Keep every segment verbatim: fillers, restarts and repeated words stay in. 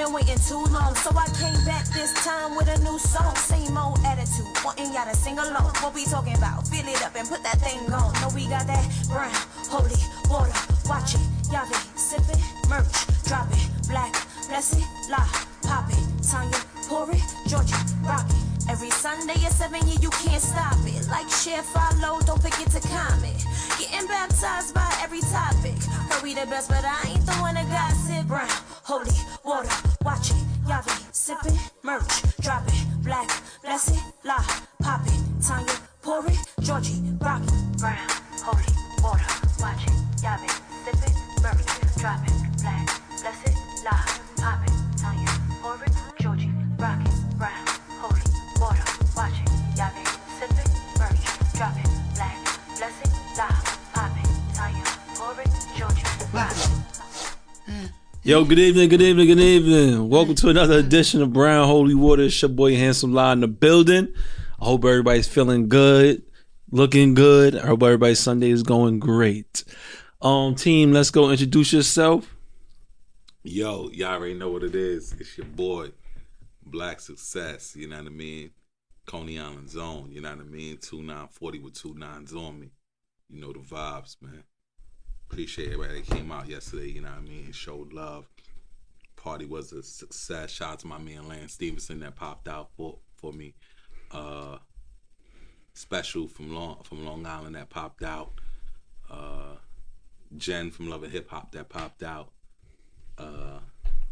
been waiting too long, so I came back this time with a new song. Same old attitude, wanting y'all to sing along. What we talking about? Fill it up and put that thing on. Know we got that brown, holy water. Watch it, y'all be sipping, merch, drop it, black, bless it, la, pop it, Tanya, pour it, Georgia, rock it. Every Sunday at seven, yeah, you can't stop it. Like, share, follow, don't forget to comment. Getting baptized by every topic. Heard we the best, but I ain't the one that gossip. Brown, holy water, watch it. Y'all be sipping, merch, drop it. Black, bless it, la, pop it. Tanya, pour it, Georgie, rock it. Brown, holy water, watch it. Y'all be sipping, merch, drop it. Black, bless it, la, pop it. Tanya, pour it, Georgie, rock it. Brown, holy water, watch it. Y'all be sipping, merch, drop it. Black, bless it, la, pop it. Tanya, pour it, Georgie, rock it. Yo, good evening, good evening, good evening. Welcome to another edition of Brown Holy Water. It's your boy Handsome Lie in the building. I hope everybody's feeling good, looking good. I hope everybody's Sunday is going great. Um, team, let's go introduce yourself. Yo, y'all already know what it is. It's your boy, Black Success, you know what I mean? Coney Island Zone, you know what I mean? two nine forty with two nines on me. You know the vibes, man. Appreciate everybody that came out yesterday, you know what I mean? Showed love. Party was a success. Shout out to my man Lance Stevenson that popped out for, for me. Uh, special from Long from Long Island that popped out. Uh, Jen from Love and Hip Hop that popped out. Uh,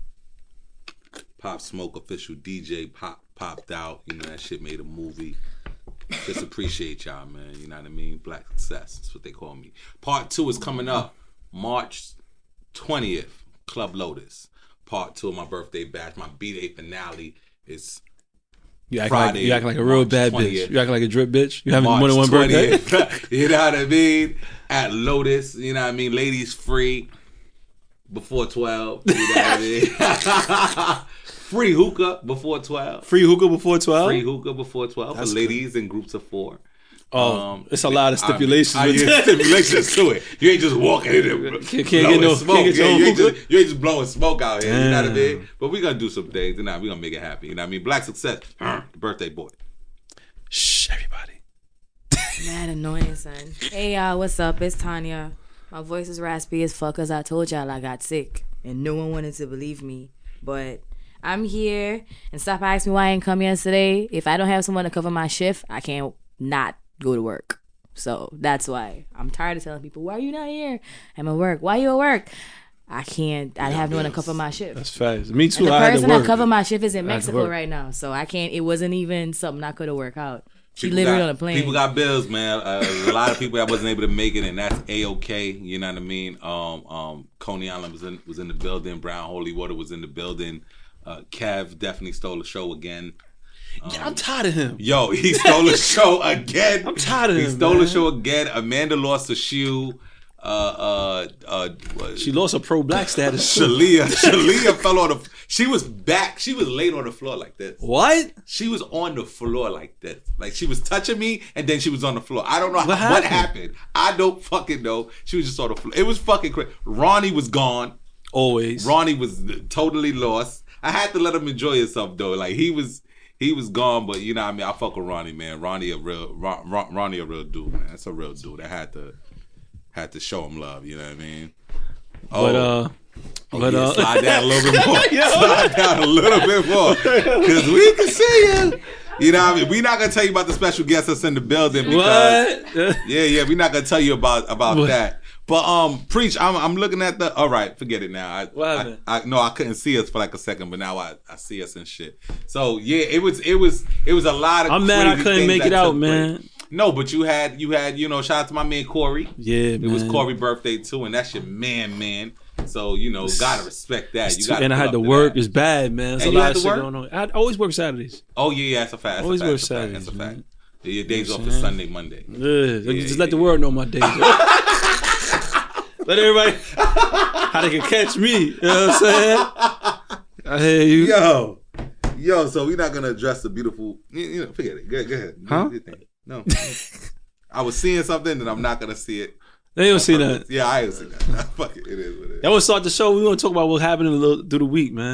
Pop Smoke official D J pop popped out. You know that shit made a movie. Just appreciate y'all, man. You know what I mean? Black Success. That's what they call me. Part two is coming up March twentieth. Club Lotus. Part two of my birthday bash. My B-Day finale is You act Friday. like you act like a real March bad twentieth. bitch. You act like a drip bitch. You having March more than one birthday? twentieth. You know what I mean? At Lotus. You know what I mean? Ladies free before twelve. You know what I mean? Free hookah before twelve. Free hookah before twelve? Free hookah before twelve That's for ladies in groups of four. Oh, um, it's a lot of stipulations. I, I, with I, that. stipulations to it. You ain't just walking in there Can't, can't blowing get no smoke. can't get Yeah, your you, own ain't hookah. just, you ain't just blowing smoke out here. Damn. You know what I mean? But we gonna do some things. You know, we gonna make it happen. You know what I mean? Black Success, birthday boy. Shh, everybody. Mad annoying, son. Hey, y'all, what's up? It's Tanya. My voice is raspy as fuck because I told y'all I got sick. And no one wanted to believe me. But I'm here. And stop asking me why I ain't come yesterday. If I don't have someone to cover my shift, I can't not go to work. So that's why. I'm tired of telling people, why are you not here? I'm at work. Why you at work? I can't. I have no one to cover my shift. That's fast. Me too. And the I had person to work. that cover my shift is in I had to Mexico work. right now. So I can't. It wasn't even something I could have worked out. She People literally got- on a plane. People got bills, man. Uh, a lot of people that wasn't able to make it, and that's A-okay. You know what I mean? Um, um, Coney Island was in was in the building. Brown Holy Water was in the building. Uh, Kev definitely stole the show again. Um, Yeah, I'm tired of him. Yo, he stole the show again. I'm tired of he him. He stole man. the show again. Amanda lost a shoe. Uh, uh, uh, She lost her pro black status. too. Shalia, Shalia fell on the. She was back. She was laid on the floor like this. What? She was on the floor like this. Like she was touching me and then she was on the floor. I don't know What how, what happened? happened. I don't fucking know. She was just on the floor. It was fucking crazy. Ronnie was gone. Always. Ronnie was totally lost. I had to let him enjoy himself though. Like he was he was gone, but you know what I mean? I fuck with Ronnie, man. Ronnie a real Ron, Ron, Ronnie a real dude, man. That's a real dude. I had to had to show him love, you know what I mean? Oh, But uh, oh, but yeah, uh, slide down a little bit more. Slide down a little bit more. Cause we can see you. You know what I mean? We're not gonna tell you about the special guest that's in the building because what? yeah, yeah, we're not gonna tell you about about What? that. But um, preach. I'm I'm looking at the. All right, forget it now. I, What I, happened? I no, I couldn't see us for like a second, but now I, I see us and shit. So yeah, it was it was it was a lot of. I'm mad I crazy couldn't things make that it out, took man. place. No, but you had you had you know shout out to my man Corey. Yeah, It man. was Corey's birthday too, and that's your man, man. So you know, gotta respect that. It's You too- gotta and I pull had up to to work. that. It's bad, man. There's And a you lot had of to shit work? going on. I always work Saturdays. Oh yeah, yeah, that's a fact. That's Always a fact. work That's a fact. Saturdays, That's a fact. man. Yeah, your days You know off what is I'm Sunday, Monday. Yeah, Yeah, just yeah, let the yeah. world know my days. Let everybody how they can catch me. You know what I'm saying? I hear you. Yo, yo. So we're not gonna address the beautiful. You, you know, forget it. Go, go ahead. Huh? Do your thing. No, I was seeing something, and I'm not gonna see it. They don't see that. Yeah, I ain't see that. Fuck it. It is what it is. That was start the show. We want to talk about what happened in the, little, through the week, man.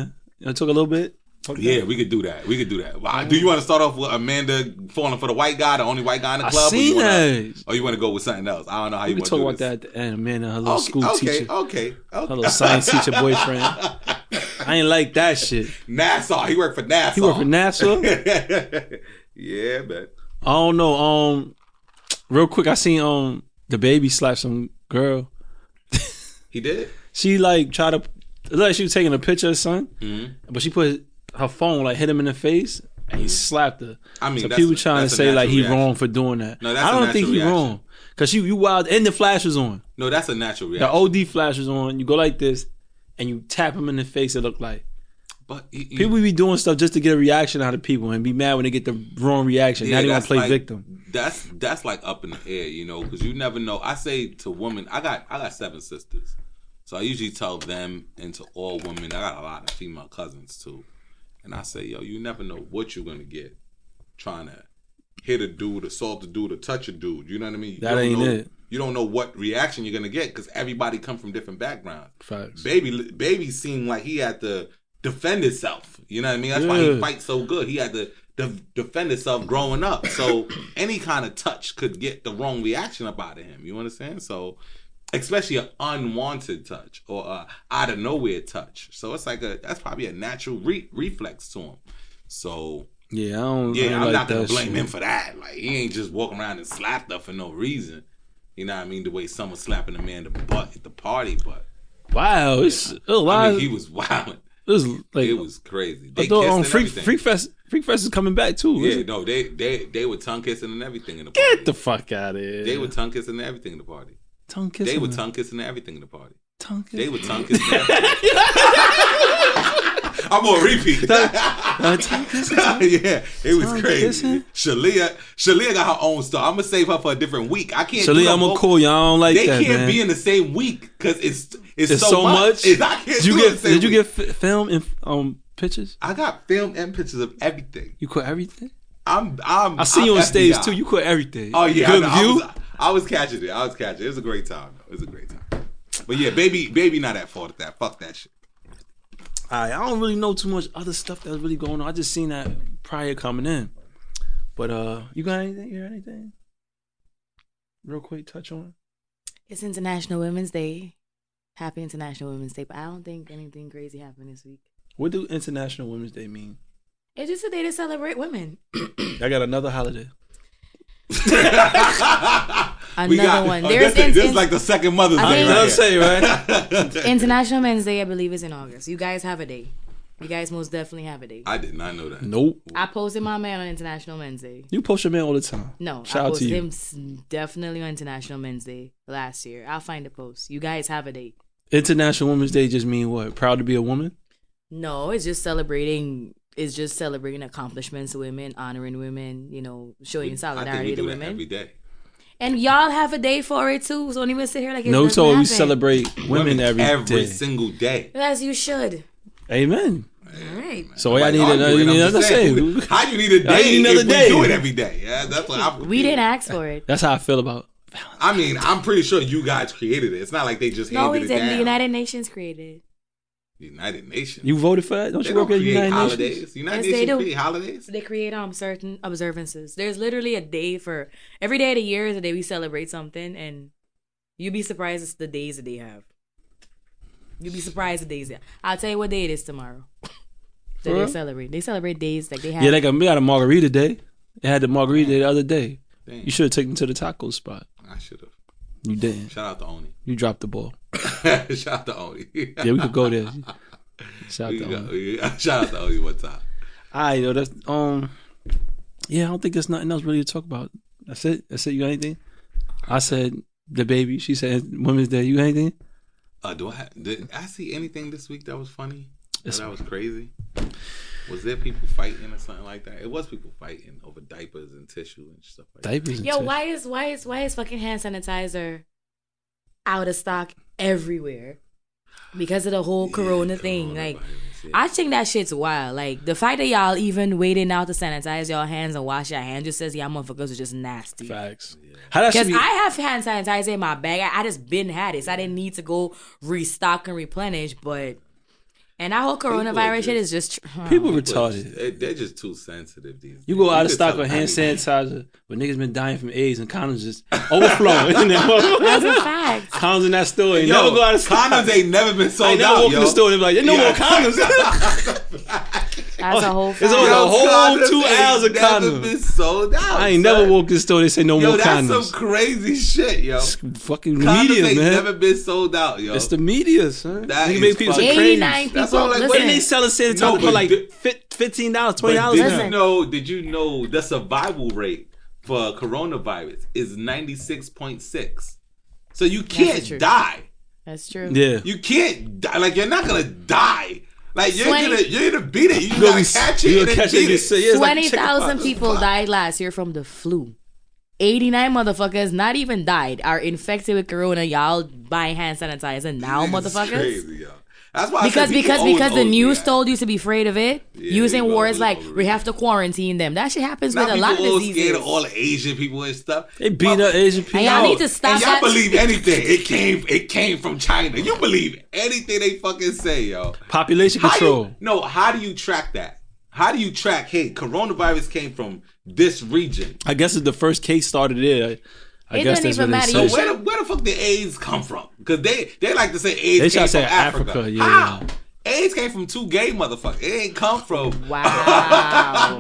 You want to talk a little bit? Talk Yeah, that? we could do that. We could do that. Wow. Do you want to start off with Amanda falling for the white guy, the only white guy in the I club? seen or you wanna, that. Or you want to go with something else? I don't know how We you can want talk to do about this. that at the end. Amanda, her little Okay, school okay, teacher. okay, Her okay. little science teacher boyfriend. I ain't like that shit. NASA. He worked for NASA. He worked for NASA? Yeah, man. I don't know. Um, real quick, I seen um the baby slap some girl. He did? She like tried to, it looked like she was taking a picture of son, Mm-hmm. but she put her phone like hit him in the face and he slapped her. I mean, so that's people a- trying to that's a say like natural he reaction. wrong for doing that. No, that's I a don't think natural he reaction. wrong because you you wild and the flash was on. No, that's a natural The reaction. O D flash was on. You go like this and you tap him in the face. It looked like But you, you, people be doing stuff just to get a reaction out of people and be mad when they get the wrong reaction. Yeah, now they want that's to play like- victim. That's that's like up in the air, you know, because you never know. I say to women, I got I got seven sisters, so I usually tell them and to all women. I got a lot of female cousins too, and I say, yo, you never know what you're gonna get trying to hit a dude, assault a dude, or touch a dude. You know what I mean? You That don't ain't know, it. You don't know what reaction you're gonna get because everybody come from different backgrounds. Facts. Baby, baby seemed like he had to defend himself. You know what I mean? That's why he Yeah. fights so good. He had to de- defend himself growing up. So any kind of touch could get the wrong reaction up out of him. You understand? So especially an unwanted touch or a out of nowhere touch. So it's like a that's probably a natural re- reflex to him. So Yeah, I don't. I yeah, ain't I'm like not gonna that blame shit. him for that. Like he ain't just walking around and slapped her for no reason. You know what I mean? The way someone slapping a man in the butt at the party, but Wow, it's a lot. I mean, he was wild. It was like It was crazy. They although, kissed um, and Freak everything. Freak Fest Freak Fest is coming back too. Yeah, isn't it? no, they they they were tongue kissing and everything in the party. Get the fuck out of here. They were tongue kissing and everything in the party. tongue kissing. They were man. tongue kissing and everything in the party. tongue kissing. They were tongue kissing. and everything. I'm on repeat. Uh, tongue kissing. tongue- Yeah, it was Tongue crazy. kissing? Shalia, Shalia got her own stuff. I'm gonna save her for a different week. I can't. do Shalia, them I'm gonna both. call you. I don't like They that, can't man. be in the same week because it's, it's It's so, so much. much. It's- I can't Did you do it in get? the same Did you week. get f- film and um pictures? I got film and pictures of everything. You caught everything. I'm. I'm. I see I'm you on F B I. stage too. You caught everything. Oh yeah, Good I, know. I view. was, I was catching it. I was catching it. It was a great time. It was a great time. But yeah, baby, baby, not at fault at that. Fuck that shit. I I don't really know too much other stuff that's really going on. I just seen that prior coming in. But uh, you got anything? You got anything? Real quick, touch on. It's International Women's Day. Happy International Women's Day. But I don't think anything crazy happened this week. What do International Women's Day mean? It's just a day to celebrate women. I got another holiday. Another one. oh, There's this, in- this in- is like the second Mother's I Day. think- Right I'll say here. right. International Men's Day, I believe, is in August. You guys have a day. You guys most definitely have a day. I did not know that. Nope. I posted my man on International Men's Day. You post your man all the time. No, Shout I out to posted you. him s- definitely on International Men's Day last year. I'll find the post. You guys have a day. International Women's Day just mean what? Proud to be a woman? No, it's just celebrating. It's just celebrating accomplishments of women, honoring women. You know, showing I think solidarity we to do that women. every day. And y'all have a day for it too. So don't even sit here like it's No, doesn't so we happen. celebrate women every day. single day. As you should. Amen. All right. So I Like, need arguing, another, I'm another just saying, say. How you need a How you day need another if day? we do it every day? Yeah, that's what I'm. We didn't ask for it. That's how I feel about. I mean, I'm pretty sure you guys created it. It's not like they just No, handed we it didn't. down. The United Nations created. The United Nations. You voted for that? Don't they you don't work at create United holidays. Nations? United Yes, they Nations do. create holidays. They create um certain observances. There's literally a day for every day of the year is a day we celebrate something, and you'd be surprised it's the days that they have. You'd be surprised the days. They have. I'll tell you what day it is tomorrow. that For they real? celebrate. They celebrate days like they have. Yeah, they got, we got a margarita day. They had the margarita day the other day. Damn. You should have taken them to the taco spot. I should have. You didn't. Shout out to Oni. You dropped the ball. Shout out to Oni. Yeah, we could go there. Shout out We to go- Oni. we- Shout out to Oni one time. All right, yo, that's um, yeah. I don't think there's nothing else really to talk about. That's it. That's it. You got anything? I said the baby. She said Women's Day. You got anything? Uh, do I have, did I see anything this week that was funny? Or It's- that was crazy? Was there people fighting or something like that? It was people fighting over diapers and tissue and stuff like that. Diapers. and Yo, tissue. why is why is why is fucking hand sanitizer out of stock everywhere? Because of the whole corona thing. Like coronavirus, yeah. I think that shit's wild. Like the fact that y'all even waiting out to sanitize your hands and wash your hands just says y'all motherfuckers are just nasty. Facts. How that should Because be? I have hand sanitizer in my bag. I, I just been had it. So I didn't need to go restock and replenish. But And that whole coronavirus shit is just huh. People People retarded. They- They're just too sensitive these days. You go out of could stock tell on hand anything. sanitizer, but niggas been dying from AIDS and condoms just overflowing. And then That's a fact. condoms in that store. You Yo, never go out of stock. condoms ain't never been I sold ain't never out, walk yo. in the store and be like, there's no Yeah. more condoms. That's a whole There's fact. only a whole condoms two ain't hours of never condoms. been sold out. I ain't son. never walked in the store. They say no Yo, more that's condoms. some crazy shit, yo. It's fucking Condoms media, ain't man. never been sold out, yo. It's the media, son. That They is make people so fucking- crazy. eighty-nine people. That's all, like, listen, And they selling sanitizer No, for but like di- fifteen dollars, twenty But dollars. did Listen. you know? Did you know the survival rate for coronavirus is ninety-six point six? So you the can't truth. die. That's true. Yeah. You can't die. Like you're not gonna die. Like you're Twenty- gonna you're gonna beat it. You gonna gotta be- catch it. you and gonna then catch it beat and get it. sick. Yeah, it's like Twenty thousand chickenpox. people died last year from the flu. Eighty-nine motherfuckers not even died are infected with corona. Y'all buying hand sanitizer now, It's motherfuckers. crazy, yo. That's why I Because said people because always because the owes me news that. told you to be afraid of it, Yeah, using they words always like over we it. have to quarantine them. That shit happens Now with a people lot of all diseases. scared of all the Asian people and stuff. They beat up Asian people. And y'all Yo, need to stop and y'all that. believe anything. It came it came from China. You believe anything they fucking say, yo. Population How control. you, no, how do you track that? How do you track, hey, coronavirus came from this region? I guess if the first case started there, I It guess doesn't that's even what matter. they You So say. where the, where the fuck did AIDS come from? Because they, they like to say AIDS They came try to from say Africa. Africa, yeah. How? AIDS came from two gay motherfuckers. It ain't come from... Wow.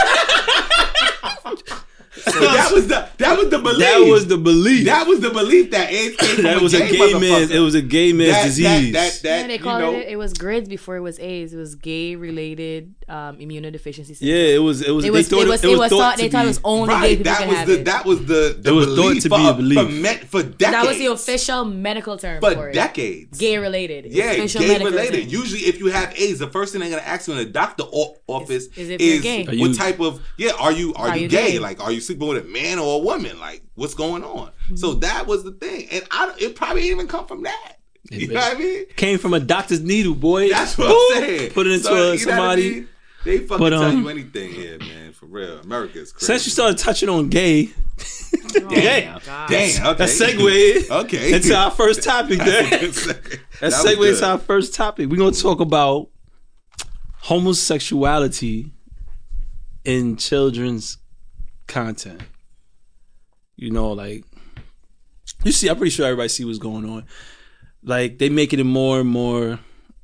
So that was the that was the belief. That was the belief. That was the belief that AIDS came from That was a a gay gay man. motherfucker. It was a gay man's that, disease. That, that, that, Yeah, they you called know, it. It was GRIDS before it was AIDS. It was gay-related um, immunodeficiency syndrome. yeah, it was. It was. It they was. thought It was. It was thought. to They thought be- it was only gay right. people That can was have the it. that was the the It was thought belief to for, be a belief. for, me- for decades. That was the official medical term for for it. decades. Gay-related. Yeah, official gay medical related. term. Usually, if you have AIDS, the first thing they're gonna ask you in a doctor o- office Is- is, is if you're gay. Are what you- type of yeah are you are, Are you, you gay? gay? Like, are you sleeping with a man or a woman? Like, what's going on? Mm-hmm. So that was the thing, and I it probably didn't even come from that. You It know what I mean? came from a doctor's needle, boy. That's what Boom. I'm saying. Put it into So, uh, you know what I somebody. mean? They fucking But, tell um, you anything here, man. For real, America's crazy. Since you started touching on gay, Oh, damn, God. damn, okay. that segue okay into our first topic. There, That that was segue good. into our first topic. We're gonna talk about homosexuality in children's content. You know, like you see, I'm pretty sure everybody see what's going on. Like they making it more and more,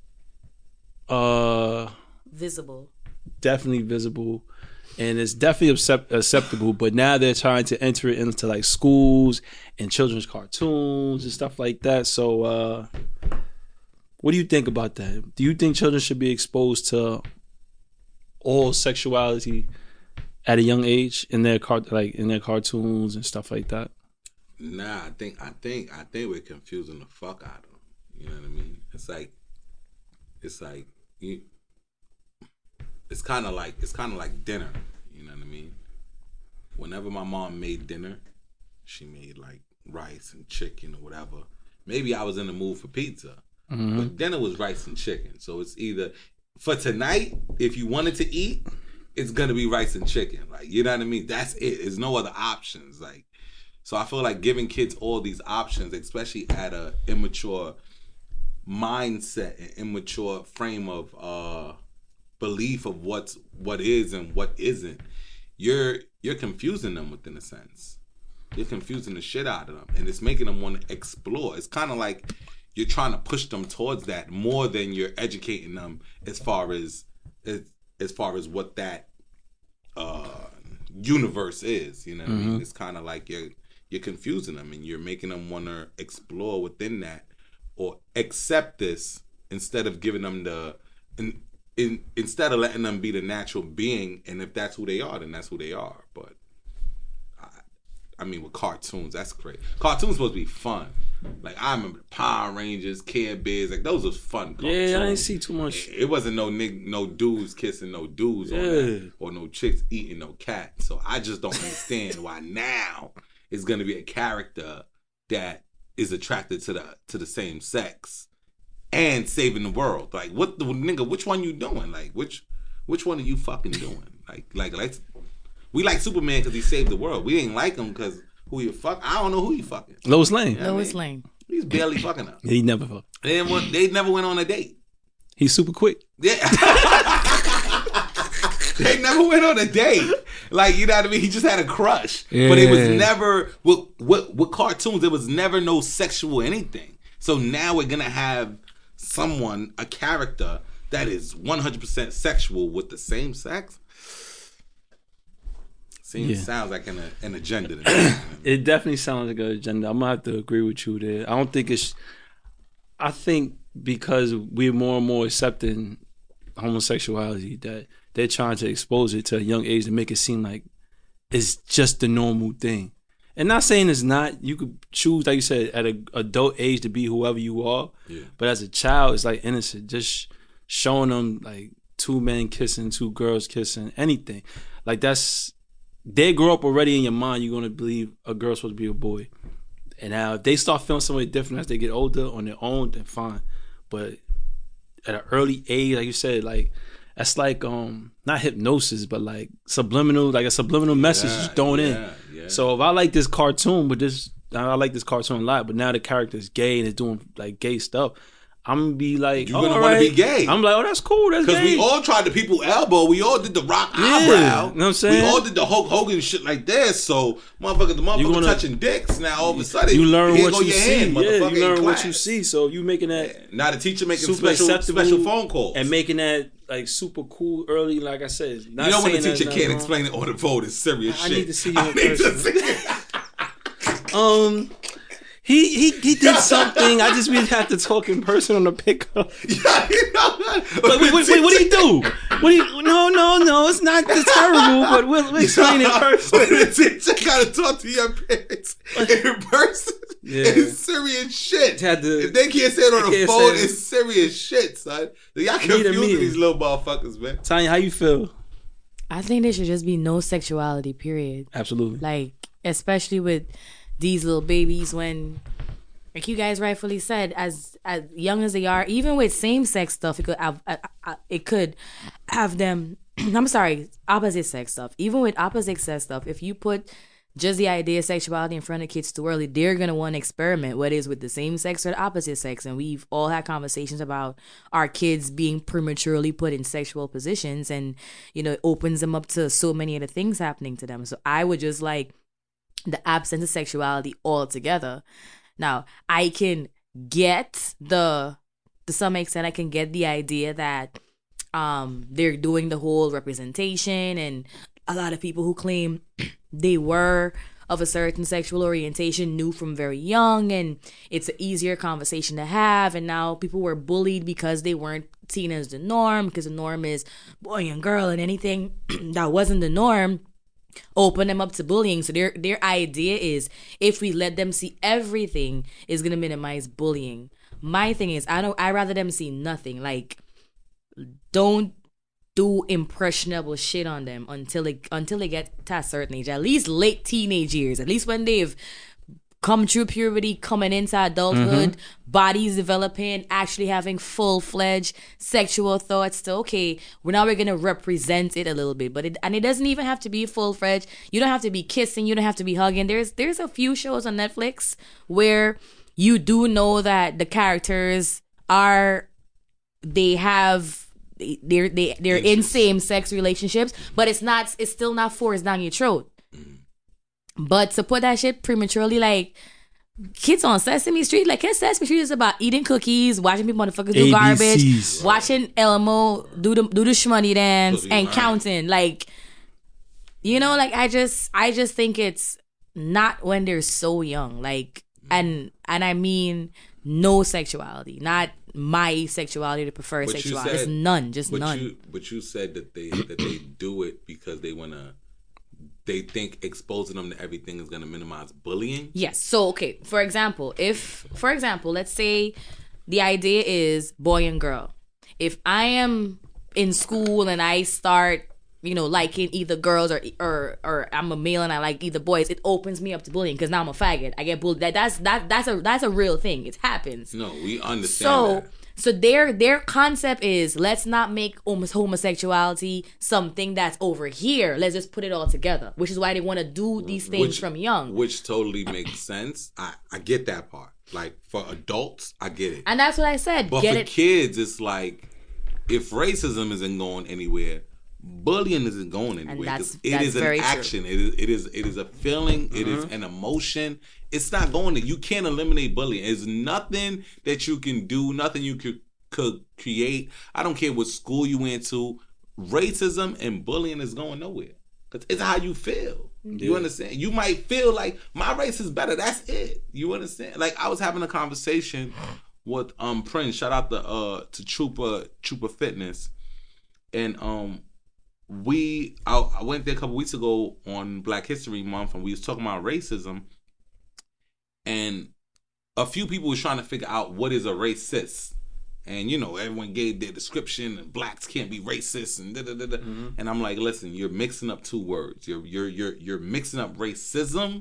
uh, Visible. definitely visible, and it's definitely accept- acceptable. But now they're trying to enter it into like schools and children's cartoons and stuff like that. So, uh, what do you think about that? Do you think children should be exposed to all sexuality at a young age in their car- like in their cartoons and stuff like that? Nah, I think I think I think we're confusing the fuck out of them. You know what I mean? It's like it's like you it's kind of like it's kind of like dinner. You know what I mean? Whenever my mom made dinner, she made like rice and chicken or whatever. Maybe I was in the mood for pizza, but dinner was rice and chicken. So it's either for tonight, if you wanted to eat, it's gonna be rice and chicken. Like, you know what I mean? That's it. There's no other options. Like, so I feel like giving kids all these options, especially at a immature mindset and immature frame of uh, belief of what's what is and what isn't, you're you're confusing them within a sense. You're confusing the shit out of them, and it's making them want to explore. It's kind of like you're trying to push them towards that more than you're educating them as far as as, as far as what that uh, universe is. You know what I mean? It's kind of like you're you're confusing them, and you're making them want to explore within that or accept this instead of giving them the in, in instead of letting them be the natural being. And if that's who they are, then that's who they are. But I, I mean, with cartoons, that's great. Cartoons supposed to be fun. Like, I remember the Power Rangers, Care Bears, like those was fun cartoons. Yeah, I didn't see too much. It wasn't no nig- no dudes kissing no dudes on Yeah. that, or no chicks eating no cat. So I just don't understand why now it's gonna be a character that is attracted to the to the same sex and saving the world. Like, what the nigga? Which one you doing? Like, which which one are you fucking doing? Like, like, like we like Superman because he saved the world. We ain't like him because who you fuck. I don't know who you fucking. Lois Lane. Yeah. I Lois mean- Lane. He's barely fucking her. He never fucked. They didn't want, they never went on a date. He's super quick. Yeah. They never went on a date. Like, you know what I mean? He just had a crush. Yeah. But it was never, with, with, with cartoons, there was never no sexual anything. So now we're going to have someone, a character, that is one hundred percent sexual with the same sex. Seems, Yeah. Sounds like an, an agenda to me. It definitely sounds like an agenda. I'm gonna have to agree with you there. I don't think it's. I think because we're more and more accepting homosexuality, that they're trying to expose it to a young age to make it seem like it's just the normal thing. And not saying it's not. You could choose, like you said, at an adult age to be whoever you are. Yeah. But as a child, it's like innocent. Just showing them like two men kissing, two girls kissing, anything. Like that's, they grow up already in your mind. You're gonna believe a girl's supposed to be a boy. And now if they start feeling something different as they get older on their own, then fine. But at an early age, like you said, like that's like um not hypnosis, but like subliminal, like a subliminal message Yeah, is thrown yeah, in. yeah. So if I like this cartoon, but this I like this cartoon a lot, but now the character is gay and is doing like gay stuff, I'm gonna be like, You're oh, gonna all want right. to be gay. I'm like, oh, that's cool. That's Because gay. we all tried the people elbow. We all did the rock Yeah, eyebrow. you know what I'm saying? We all did the Hulk Hogan shit like this. So, motherfucker, the motherfucker You gonna- touching dicks. Now, all of a sudden, you learn here what go you your see. hand, Yeah, motherfucker, you in learn what class. you see. So you making that Now the teacher making super special acceptable special phone calls. and making that like super cool early. Like I said, not you know when the saying teacher that's can't not explain it on the phone, it's serious I shit. need to see you in I need to person. see it. wrong. Um, he he he did something. I just really have to talk in person on the pickup. Yeah, you know what? But wait, wait, wait, what do you do? What do you? No, no, no. It's not it's terrible. But we'll, we'll explain in person. When the teacher gotta talk to your parents in person, Yeah. it's serious shit. Had to- if they can't say it on they the can't phone, say it. it's serious shit, son. Y'all Need a confusing meeting. these little motherfuckers, man. Tanya, how you feel? I think there should just be no sexuality, period. Absolutely. Like, especially with these little babies when, like you guys rightfully said, as as young as they are, even with same sex stuff, it could have uh, uh, it could have them. I'm sorry, opposite sex stuff. Even with opposite sex stuff, if you put just the idea of sexuality in front of kids too early, they're gonna want to experiment, whether it's with the same sex or the opposite sex. And we've all had conversations about our kids being prematurely put in sexual positions, and you know, it opens them up to so many other things happening to them. So I would just like the absence of sexuality altogether. Now, I can get the, to some extent, I can get the idea that um they're doing the whole representation, and a lot of people who claim they were of a certain sexual orientation knew from very young, and it's an easier conversation to have. And now people were bullied because they weren't seen as the norm, because the norm is boy and girl, and anything that wasn't the norm open them up to bullying. So their their idea is if we let them see everything, is gonna minimize bullying. My thing is I don't I rather them see nothing. Like, don't do impressionable shit on them until they until they get to a certain age. At least late teenage years. At least when they've come through puberty, coming into adulthood, mm-hmm. bodies developing, actually having full-fledged sexual thoughts. So, okay, we're now we're gonna represent it a little bit, but it and it doesn't even have to be full-fledged. You don't have to be kissing. You don't have to be hugging. There's there's a few shows on Netflix where you do know that the characters are they have they're they they're in same-sex relationships, but it's not it's still not forced down your throat. But to put that shit prematurely, like, kids on Sesame Street, like, kids Sesame Street is about eating cookies, watching people motherfuckers do A B Cs. garbage, watching Elmo do the do the shmoney dance, So and right. counting. Like, you know, like, I just I just think it's not when they're so young. Like, and and I mean no sexuality, not my sexuality to prefer But you sexuality. said- It's none, just But none. you, but you said that they that they do it because they wanna. They think exposing them to everything is going to minimize bullying. Yes. So, okay, for example, if, for example, let's say the idea is boy and girl. If I am in school and I start, you know, liking either girls or or or I'm a male and I like either boys, it opens me up to bullying because now I'm a faggot. I get bullied. That that's that that's a that's a real thing. It happens. No, we understand So, that. so their their concept is let's not make homo- homosexuality something that's over here. Let's just put it all together, which is why they want to do these things Which- from young. Which totally makes sense. I, I get that part. Like, for adults, I get it. And that's what I said. But Get for it. kids, it's like, if racism isn't going anywhere, bullying isn't going anywhere. that's- It that's is an very true. action. It is it is it is a feeling. It is an emotion. It's not going to. You can't eliminate bullying. There's nothing that you can do. Nothing you could could create. I don't care what school you went to. Racism and bullying is going nowhere. Cause it's how you feel. You Yeah. understand? You might feel like my race is better. That's it. You understand? Like I was having a conversation with um Prince. Shout out to uh to Trooper Trooper Fitness, and um we I, I went there a couple weeks ago on Black History Month, and we was talking about racism, and a few people was trying to figure out what is a racist. And you know, everyone gave their description, and blacks can't be racist, and da da da da. Mm-hmm. And I'm like, listen, you're mixing up two words. You're you're you're you're mixing up racism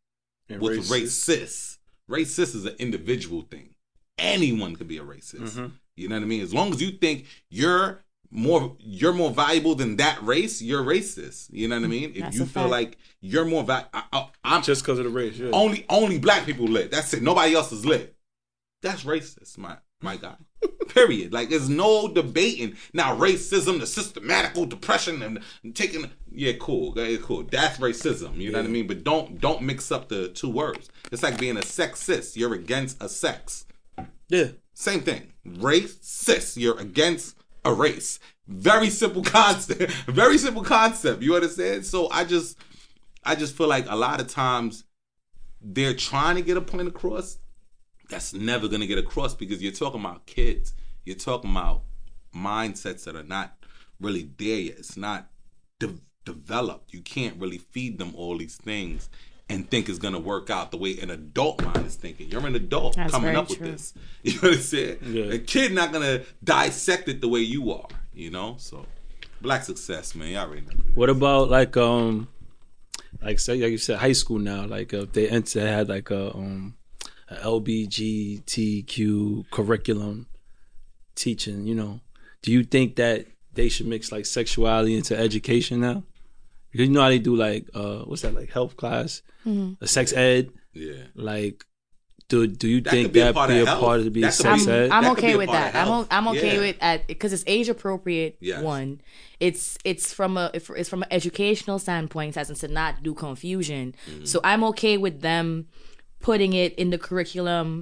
And with racist. racist. Racist is an individual thing. Anyone could be a racist. Mm-hmm. You know what I mean? As long as you think you're more you're more valuable than that race, you're racist. You know what I mean? If That's you a feel fact. like you're more valuable, I'm Just because of the race, yeah. only only black people lit. That's it. Nobody else is lit. That's racist, my my guy. Period. Like there's no debating. Now racism, the systematical depression, and, and taking yeah, cool, yeah, cool. That's racism. You know what I mean? But don't don't mix up the two words. It's like being a sexist. You're against a sex. Yeah. Same thing. Racist. You're against a race. Very simple concept. Very simple concept. You understand? So I just I just feel like a lot of times they're trying to get a point across. That's never gonna get across because you're talking about kids. You're talking about mindsets that are not really there yet. It's not de- developed. You can't really feed them all these things and think it's gonna work out the way an adult mind is thinking. You're an adult That's coming very up true. with this. You understand? Yeah. A kid not gonna dissect it the way you are. You know. So, black success, man. Y'all already know. What about like um, like say like you said, high school now? Like uh, if they enter had like a um, a L G B T Q curriculum teaching. You know, do you think that they should mix like sexuality into education now? Because you know how they do like uh, what's that like health class, Mm-hmm. a sex ed. Yeah. Like, do do you That think could be a that part be of a health. part of be That could be- sex I'm, ed? I'm That could be okay a with part of that. I'm health. o- I'm okay Yeah. with at because it's age appropriate. Yes. One, it's it's from a if it's from an educational standpoint, as in to not do confusion. Mm-hmm. So I'm okay with them putting it in the curriculum.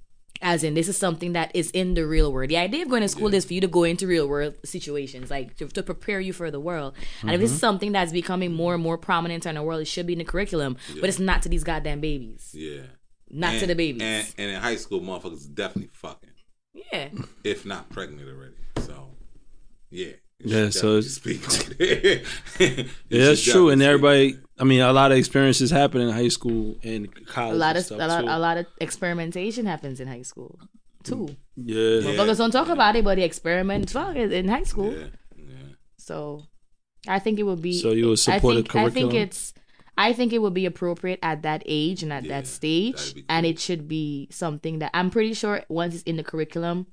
As in, this is something that is in the real world. The idea of going to school is for you to go into real world situations, like to, to prepare you for the world. And if this is something that's becoming more and more prominent in the world, it should be in the curriculum. But it's not to these goddamn babies. Yeah. Not to And- the babies. And, and in high school, motherfuckers is definitely fucking, yeah. if not pregnant already. So, yeah. You Yeah, should so definitely speak on it. You Yeah, that's should true. And definitely everybody, speak I mean, a lot of experiences happen in high school and college. A lot and of stuff a lot, too. a lot of experimentation happens in high school too. Yeah. Yeah. Motherfuckers don't talk about it, but the experiment fuck is in high on school. it. Yeah, yeah. So I think it would be. So you would I support a think, I think curriculum? it's. I think it would be appropriate at that age and at Yeah, that stage, that'd be and cool. it should be something that I'm pretty sure once it's in the curriculum,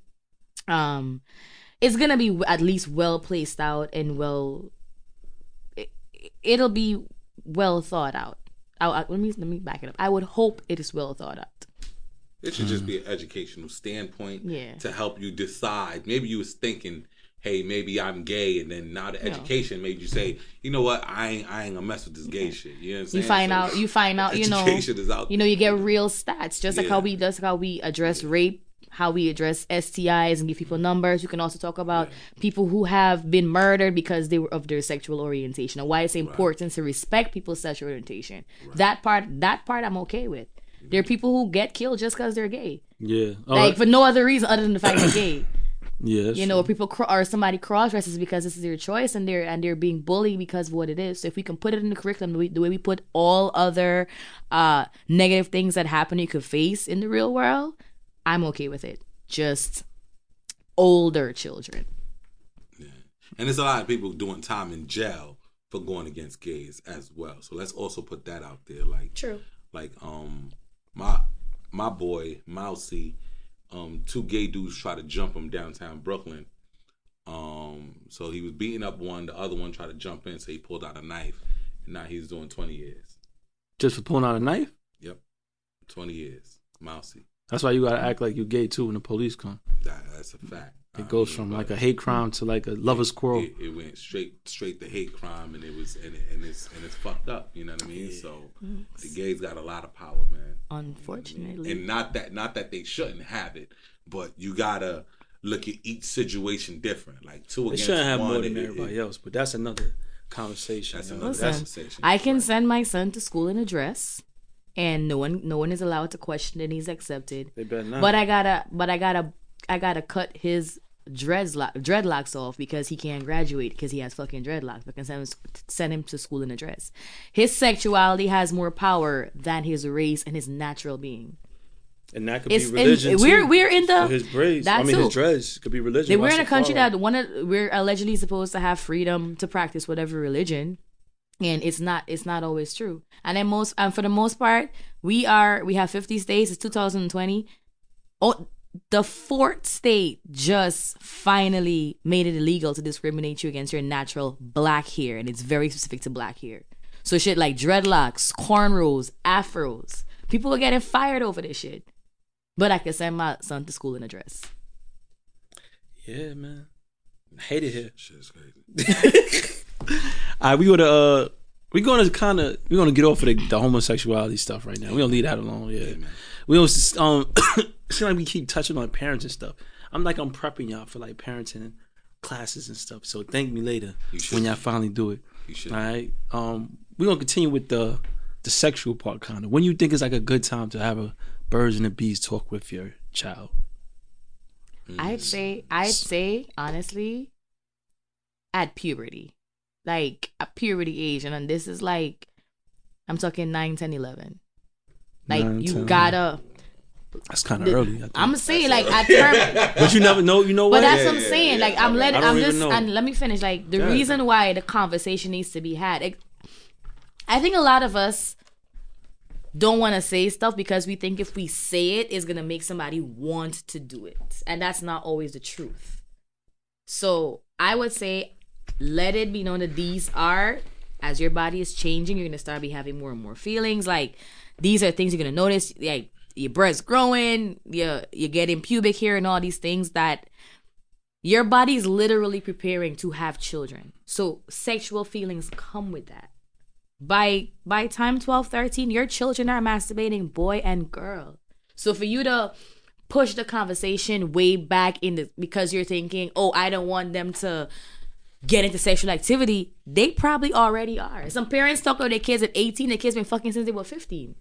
um, it's gonna be at least well placed out and well. It, it'll be well thought out. I, I, let me let me back it up. I would hope it is well thought out. It should just be an educational standpoint Yeah. to help you decide. Maybe you was thinking, hey, maybe I'm gay, and then now the education made you say, you know what, I ain't, I ain't gonna mess with this gay shit. You know what I'm saying? You find So, out. You find out. You know. education is out You know. You get real stats, just like Yeah. how we just how we address rape, how we address S T Is and give people numbers. You can also talk about people who have been murdered because they were of their sexual orientation, and why it's important to respect people's sexual orientation. That part, that part, I'm okay with. There are people who get killed just because they're gay, Yeah. Oh, like for no other reason other than the fact they're gay. yeah. that's You know, or people cro- or somebody cross dresses because this is their choice, and they're and they're being bullied because of what it is. So if we can put it in the curriculum the way, the way we put all other uh, negative things that happen you could face in the real world, I'm okay with it. Just older children. And there's a lot of people doing time in jail for going against gays as well. So let's also put that out there. Like, True. like um, my my boy Mousy, um, two gay dudes tried to jump him downtown Brooklyn. Um, so he was beating up one, the other one tried to jump in, so he pulled out a knife, and now he's doing twenty years. Just for pulling out a knife? Yep, twenty years, Mousy. That's why you gotta act like you gay too when the police come. That, that's a fact. It I goes mean, from but like a hate crime to like a lover's quarrel. It, it went straight straight to hate crime, and it was and, it, and it's and it's fucked up. You know what I mean? So the gays got a lot of power, man. Unfortunately, And not that not that they shouldn't have it, but you gotta look at each situation different. Like two They against shouldn't have one, more than it- everybody it- else, but that's another conversation. That's you know? another That's- conversation. I can Right. send my son to school in a dress, and no one no one is allowed to question it. He's accepted. They better not. But I gotta, but I gotta, I gotta cut his dreadlock, dreadlocks off because he can't graduate because he has fucking dreadlocks. I can send him, send him to school in a dress. His sexuality has more power than his race and his natural being. and that could It's be religion in, too. we're we're in the So his braids, that I mean too. his dreads could be religion. They- we're in a Rastafari. country that one of, we're allegedly supposed to have freedom to practice whatever religion, and it's not it's not always true. And then most and for the most part, we are we have fifty states. It's two thousand twenty. Oh, the fourth state just finally made it illegal to discriminate you against your natural black hair, and it's very specific to black hair. So shit like dreadlocks, cornrows, afros. People are getting fired over this shit. But I could send my son to school in a dress. Yeah, man. I hate it here. Shit is crazy. All right, we gonna uh, we gonna kind of we gonna get off of the, the homosexuality stuff right now. We gonna leave that alone. Yeah, Yeah, man. we don't um. It seems like we keep touching on parents and stuff. I'm like I'm prepping y'all for like parenting classes and stuff. So thank me later You should. when y'all finally do it. You should. All right. Um, we gonna continue with the the sexual part kind of. When you think is like a good time to have a birds and the bees talk with your child? I'd say, I'd say, honestly, at puberty, like at puberty age, and then this is like, I'm talking nine, ten, eleven. Like Nine, you ten, gotta. That's kind of early. I think. I'm saying like at term, but you never know. You know what? but that's Yeah, what I'm yeah, saying. yeah. Like I'm letting, I don't I'm even just, know. and let me finish. Like the Go ahead. reason why the conversation needs to be had. It, I think a lot of us don't want to say stuff because we think if we say it, it's gonna make somebody want to do it, and that's not always the truth. So I would say, let it be known that these are, as your body is changing, you're gonna start be having more and more feelings. Like these are things you're gonna notice. Like your breast's growing, you're you're getting pubic hair, and all these things that your body's literally preparing to have children. So sexual feelings come with that. By by time twelve, thirteen, your children are masturbating, boy and girl. So for you to push the conversation way back in the because you're thinking, oh, I don't want them to get into sexual activity, they probably already are. Some parents talk about their kids at eighteen, their kids been fucking since they were fifteen.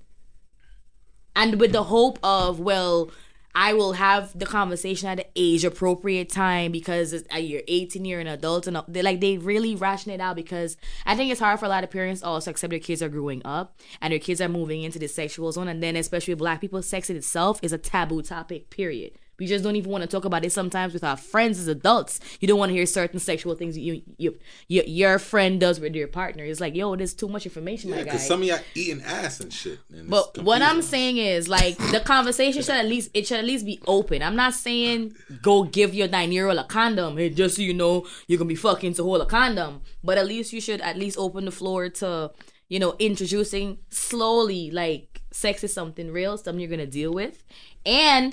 And with the hope of, well, I will have the conversation at the age appropriate time because it's, uh, you're eighteen, you're an adult, and they like they really ration it out because I think it's hard for a lot of parents also accept their kids are growing up and their kids are moving into the sexual zone, and then especially with Black people, sex in itself is a taboo topic. Period. We just don't even want to talk about it sometimes with our friends as adults. You don't want to hear certain sexual things you, you, you your friend does with your partner. It's like, yo, there's too much information, Yeah, my guy. because some of y'all eating ass and shit. And it's But what I'm confusing. saying is, like, the conversation should at least it should at least be open. I'm not saying go give your nine year old a condom. Hey, just so you know, you're gonna be fucking to hold a condom. But at least you should at least open the floor to, you know, introducing slowly, like, sex is something real, something you're gonna deal with, and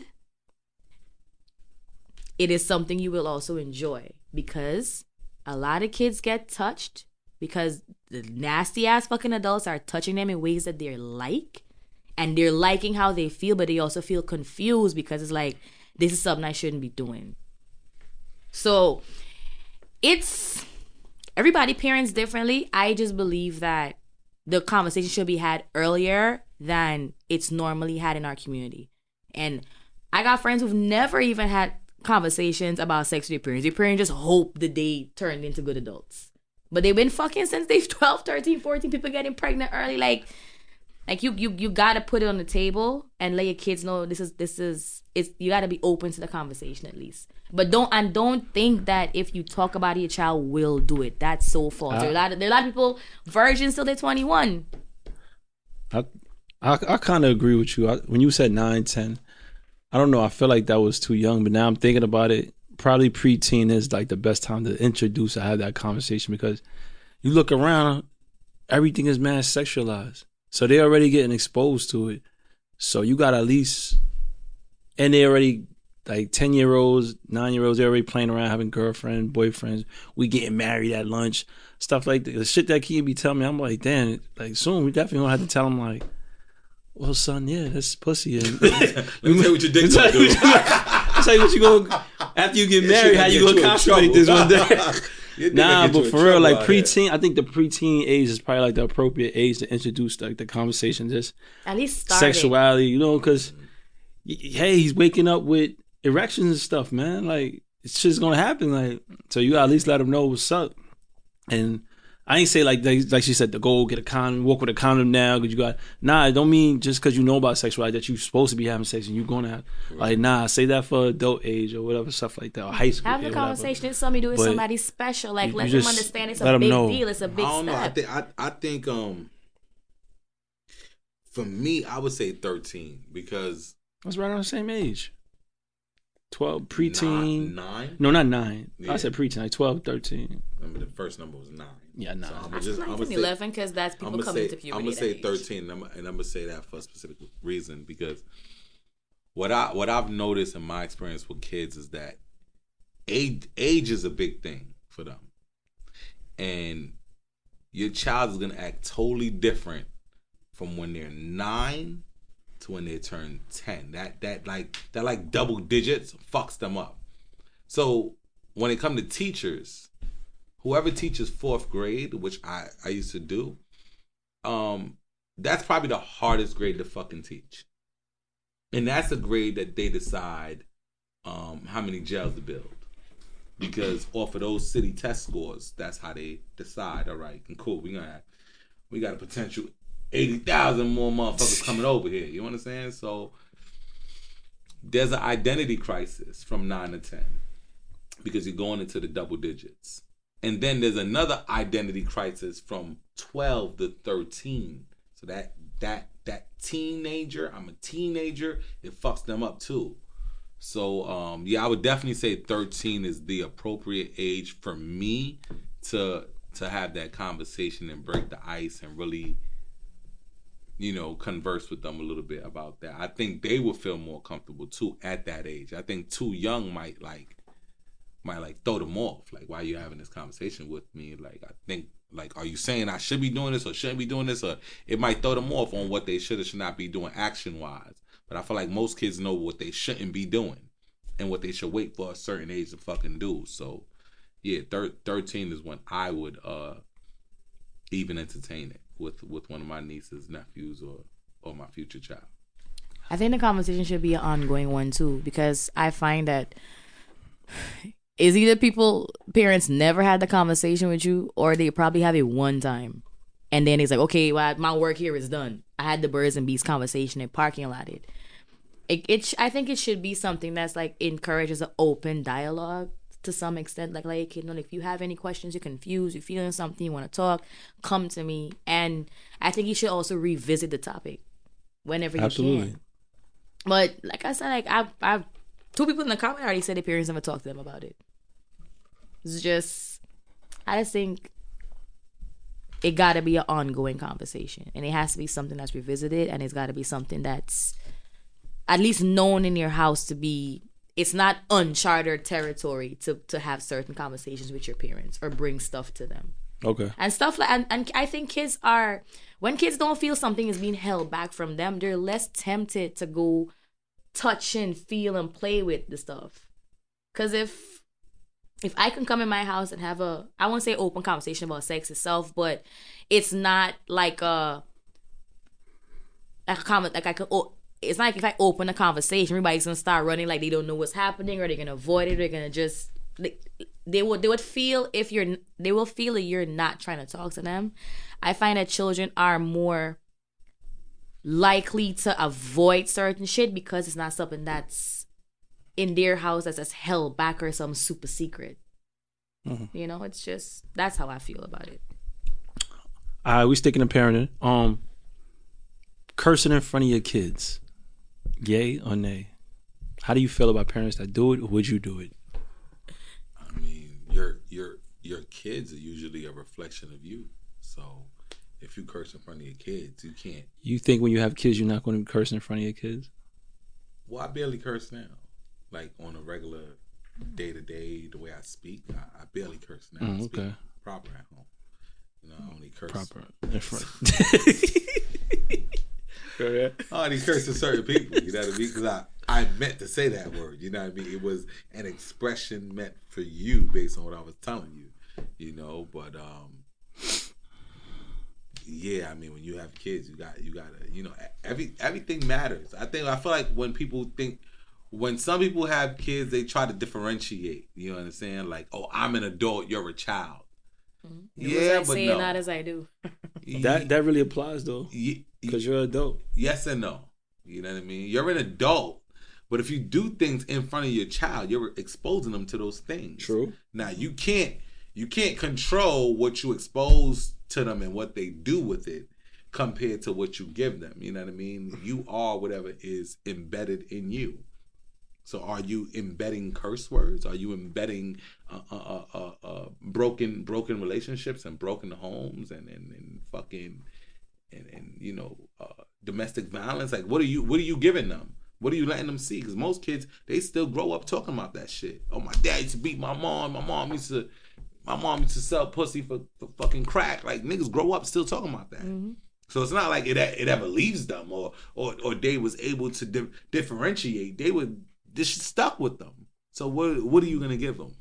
it is something you will also enjoy because a lot of kids get touched because the nasty ass fucking adults are touching them in ways that they're like, and they're liking how they feel, but they also feel confused because it's like, this is something I shouldn't be doing. So it's everybody parents differently. I just believe that the conversation should be had earlier than it's normally had in our community. And I got friends who've never even had conversations about sex with their parents. Their parents just hope that they turned into good adults. But they've been fucking since they're twelve, thirteen, fourteen, people getting pregnant early. Like, like you you you gotta put it on the table and let your kids know this is this is it's you gotta be open to the conversation at least. But don't and don't think that if you talk about it, your child will do it. That's so false. Uh, there are a lot of there are a lot of people virgins till they're twenty-one. I I, I kind of agree with you. I, when you said nine, ten, I don't know. I feel like that was too young, but now I'm thinking about it. Probably preteen is like the best time to introduce or have that conversation because you look around, everything is mass sexualized. So they're already getting exposed to it. So you got to at least and they already like ten year olds, nine year olds. They're already playing around, having girlfriends, boyfriends. We getting married at lunch, stuff like that. The shit that Key be telling me, I'm like, damn, like soon we definitely gonna have to tell him like, well, son, yeah, that's pussy. And, Let me tell you what your dick gonna do. Tell you what you gonna after you get Yeah, married, shit how gonna you get gonna you in consummate trouble. this one day. Your dick Nah, gonna get you but in for real, trouble like out here. preteen, I think the preteen age is probably like the appropriate age to introduce like the conversation, just At least start sexuality, you know, because hey, he's waking up with erections and stuff, man. Like it's just gonna happen. Like so, you gotta at least let him know what's up. And I ain't say like like she said to go get a condom, walk with a condom now because you got nah. I don't mean just because you know about sexuality that you're supposed to be having sex and you're gonna have like nah. Say that for adult age or whatever stuff like that or high school. Have the age, whatever. conversation. It's something you do with But somebody special. Like you let them just understand it's let a 'em big know. deal. It's a I big don't know. I step. think I, I think um for me, I would say thirteen because That's right on the same age. twelve, preteen. nine, nine. No, not nine. Yeah. I said preteen, like twelve, thirteen. Remember the first number was nine. Yeah, nine. So I'm I gonna feel just like I'm it's gonna say eleven because that's I'm people gonna coming say to puberty. I'm gonna at say that age. thirteen, and I'm, and I'm gonna say that for a specific reason because what I what I've noticed in my experience with kids is that age age is a big thing for them, and your child is gonna act totally different from when they're nine to when they turn ten. That that like that like double digits fucks them up. So when it comes to teachers, whoever teaches fourth grade, which I, I used to do, um, that's probably the hardest grade to fucking teach. And that's a grade that they decide um, how many jails to build. Because off of those city test scores, that's how they decide, all right, cool, we gonna have, we got a potential eighty thousand more motherfuckers coming over here. You understand? So there's an identity crisis from nine to ten because you're going into the double digits. And then there's another identity crisis from twelve to thirteen. So that that that teenager, I'm a teenager, it fucks them up too. So um, yeah, I would definitely say thirteen is the appropriate age for me to to have that conversation and break the ice and really, you know, converse with them a little bit about that. I think they will feel more comfortable too at that age. I think too young might like might like throw them off. Like, why are you having this conversation with me? Like, I think, like, are you saying I should be doing this or shouldn't be doing this? Or it might throw them off on what they should or should not be doing action wise. But I feel like most kids know what they shouldn't be doing and what they should wait for a certain age to fucking do. So, yeah, thir- thirteen is when I would uh, even entertain it with, with one of my nieces, nephews, or, or my future child. I think the conversation should be an ongoing one too, because I find that is either people, parents never had the conversation with you, or they probably have it one time. And then it's like, okay, well, my work here is done. I had the birds and bees conversation in parking lot. It, it, it I think it should be something that's like encourages an open dialogue to some extent. Like, like, you know, if you have any questions, you're confused, you're feeling something, you want to talk, come to me. And I think you should also revisit the topic whenever you Absolutely. can. But like I said, like I've, I've two people in the comment already said their parents never talked to them about it. It's just, I just think it got to be an ongoing conversation, and it has to be something that's revisited, and it's got to be something that's at least known in your house to be. It's not uncharted territory to to have certain conversations with your parents or bring stuff to them. Okay. And stuff like, and, and I think kids are, when kids don't feel something is being held back from them, they're less tempted to go touch and feel and play with the stuff. Because if if I can come in my house and have a, I won't say open conversation about sex itself, but it's not like a, like a comment, like I could, oh, it's not like if I open a conversation, everybody's gonna start running like they don't know what's happening, or they're gonna avoid it, or they're gonna just, they, they would they would feel if you're, they will feel that you're not trying to talk to them. I find that children are more likely to avoid certain shit because it's not something that's in their house that's just held back or some super secret. Mm-hmm. You know, it's just, that's how I feel about it. All right, we sticking to parenting. Um, cursing in front of your kids, yay or nay? How do you feel about parents that do it, or would you do it? I mean, your your your kids are usually a reflection of you. So if you curse in front of your kids, you can't. You think when you have kids, you're not going to curse in front of your kids? Well, I barely curse now. Like on a regular day to day, the way I speak, I, I barely curse now. Mm, I speak okay. proper at home. You know, I only curse Proper in front. I only curse to certain people. You know what I mean? Because I, I meant to say that word. You know what I mean? It was an expression meant for you based on what I was telling you. You know, but um, yeah. I mean, when you have kids, you got you gotta. You know, every everything matters. I think I feel like when people think. When some people have kids, they try to differentiate. You know what I'm saying? Like, oh, I'm an adult, you're a child. Mm-hmm. Yeah, but but say no. it not as I do. That that really applies though, Ye- because you're an adult. Yes and no. You know what I mean? You're an adult, but if you do things in front of your child, you're exposing them to those things. True. Now you can't you can't control what you expose to them and what they do with it compared to what you give them. You know what I mean? You are whatever is embedded in you. So are you embedding curse words? Are you embedding uh, uh, uh, uh, broken broken relationships and broken homes and, and, and fucking and, and you know uh, domestic violence? Like what are you what are you giving them? What are you letting them see? Because most kids, they still grow up talking about that shit. Oh, my dad used to beat my mom. My mom used to my mom used to sell pussy for, for fucking crack. Like niggas grow up still talking about that. Mm-hmm. So it's not like it it ever leaves them or or or they was able to di- differentiate. They would. This shit stuck with them. So what what are you gonna give them?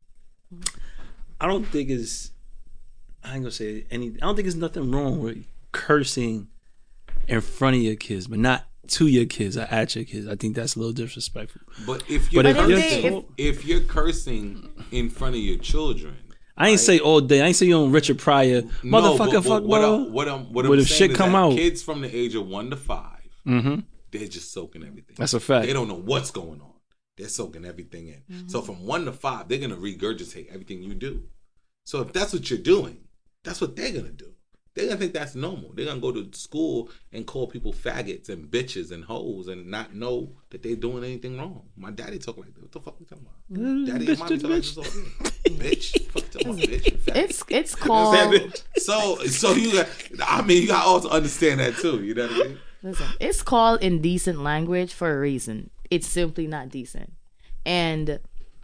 I don't think it's. I ain't gonna say any. I don't think there's nothing wrong with cursing in front of your kids, but not to your kids or at your kids. I think that's a little disrespectful. But if you're But if cursing, you're if, if you're cursing in front of your children, I ain't right? say all day. I ain't say you on Richard Pryor, motherfucker, no, but, but fuck, what bro. I'm, what I'm, what But I'm if saying shit is come that out, kids from the age of one to five, mm-hmm. they're just soaking everything. That's a fact. They don't know what's going on. They're soaking everything in. Mm-hmm. So from one to five, they're gonna regurgitate everything you do. So if that's what you're doing, that's what they're gonna do. They're gonna think that's normal. They're gonna go to school and call people faggots and bitches and hoes and not know that they're doing anything wrong. My daddy talk like that. What the fuck you talking about? Mm-hmm. Daddy and mommy talk like this all day. Bitch. Fuck you talking about, bitch. It's it's called. So so you got. I mean, you got to also understand that too. You know what I mean? Listen, it's called indecent language for a reason. It's simply not decent. And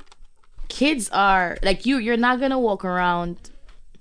kids are like you. You're not gonna walk around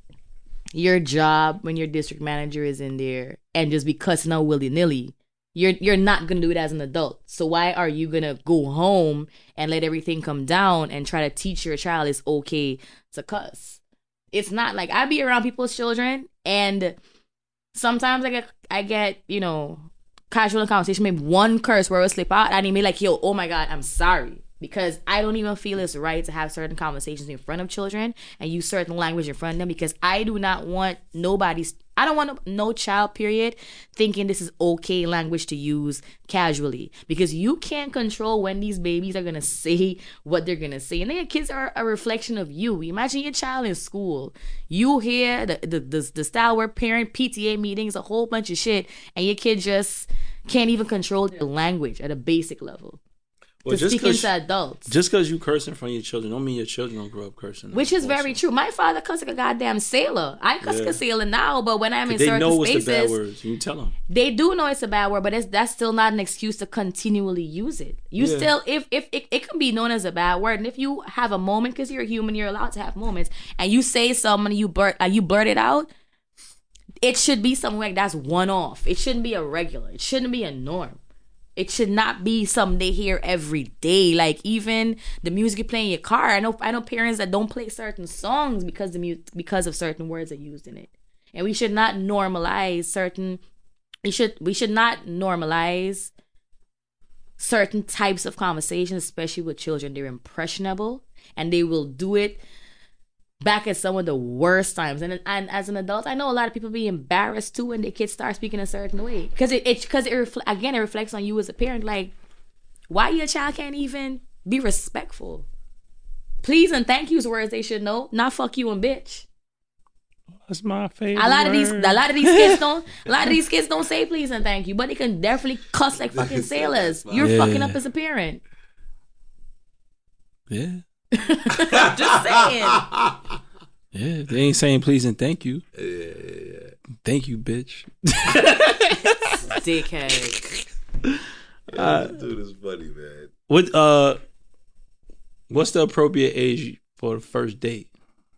your job when your district manager is in there and just be cussing out willy nilly. You're you're not gonna do it as an adult. So why are you gonna go home and let everything come down and try to teach your child it's okay to cuss? It's not like I be around people's children and sometimes I get I get you know casual conversation, maybe one curse where it will slip out and he may like, yo, oh my god, I'm sorry. Because I don't even feel it's right to have certain conversations in front of children and use certain language in front of them because I do not want nobody's, I don't want no child, period, thinking this is okay language to use casually. Because you can't control when these babies are going to say what they're going to say. And their kids are a reflection of you. Imagine your child in school. You hear the, the, the, the style where parent P T A meetings, a whole bunch of shit, and your kid just can't even control their language at a basic level. Well, to speak into adults. Just because you curse in front of your children don't mean your children don't grow up cursing. Which is very true. My father cussed like a goddamn sailor. I cuss like yeah. a sailor now, but when I'm in they certain know spaces, it's the bad words. You tell them. They do know it's a bad word, but it's, that's still not an excuse to continually use it. You yeah. still, if if it, it can be known as a bad word, and if you have a moment, because you're a human, you're allowed to have moments, and you say something, you blurt, uh, you blurt it out. It should be something like that's one off. It shouldn't be a regular. It shouldn't be a norm. It should not be something they hear every day. Like even the music you play in your car. I know I know parents that don't play certain songs because the mu- because of certain words are used in it. And we should not normalize certain we should we should not normalize certain types of conversations, especially with children. They're impressionable and they will do it back at some of the worst times. And and as an adult, I know a lot of people be embarrassed too when their kids start speaking a certain way. Because it, it, cause it refl- again, it reflects on you as a parent. Like, why your child can't even be respectful? Please and thank you's words they should know, not fuck you and bitch. That's my favorite. A lot of these, a lot of these kids don't, a lot of these kids don't say please and thank you, but they can definitely cuss like fucking sailors. You're yeah. fucking up as a parent. Yeah. I'm just saying. Yeah, they ain't saying please and thank you. Yeah, yeah, yeah. Thank you, bitch. Dickhead. Uh, Dude is funny, man. What uh, what's the appropriate age for the first date?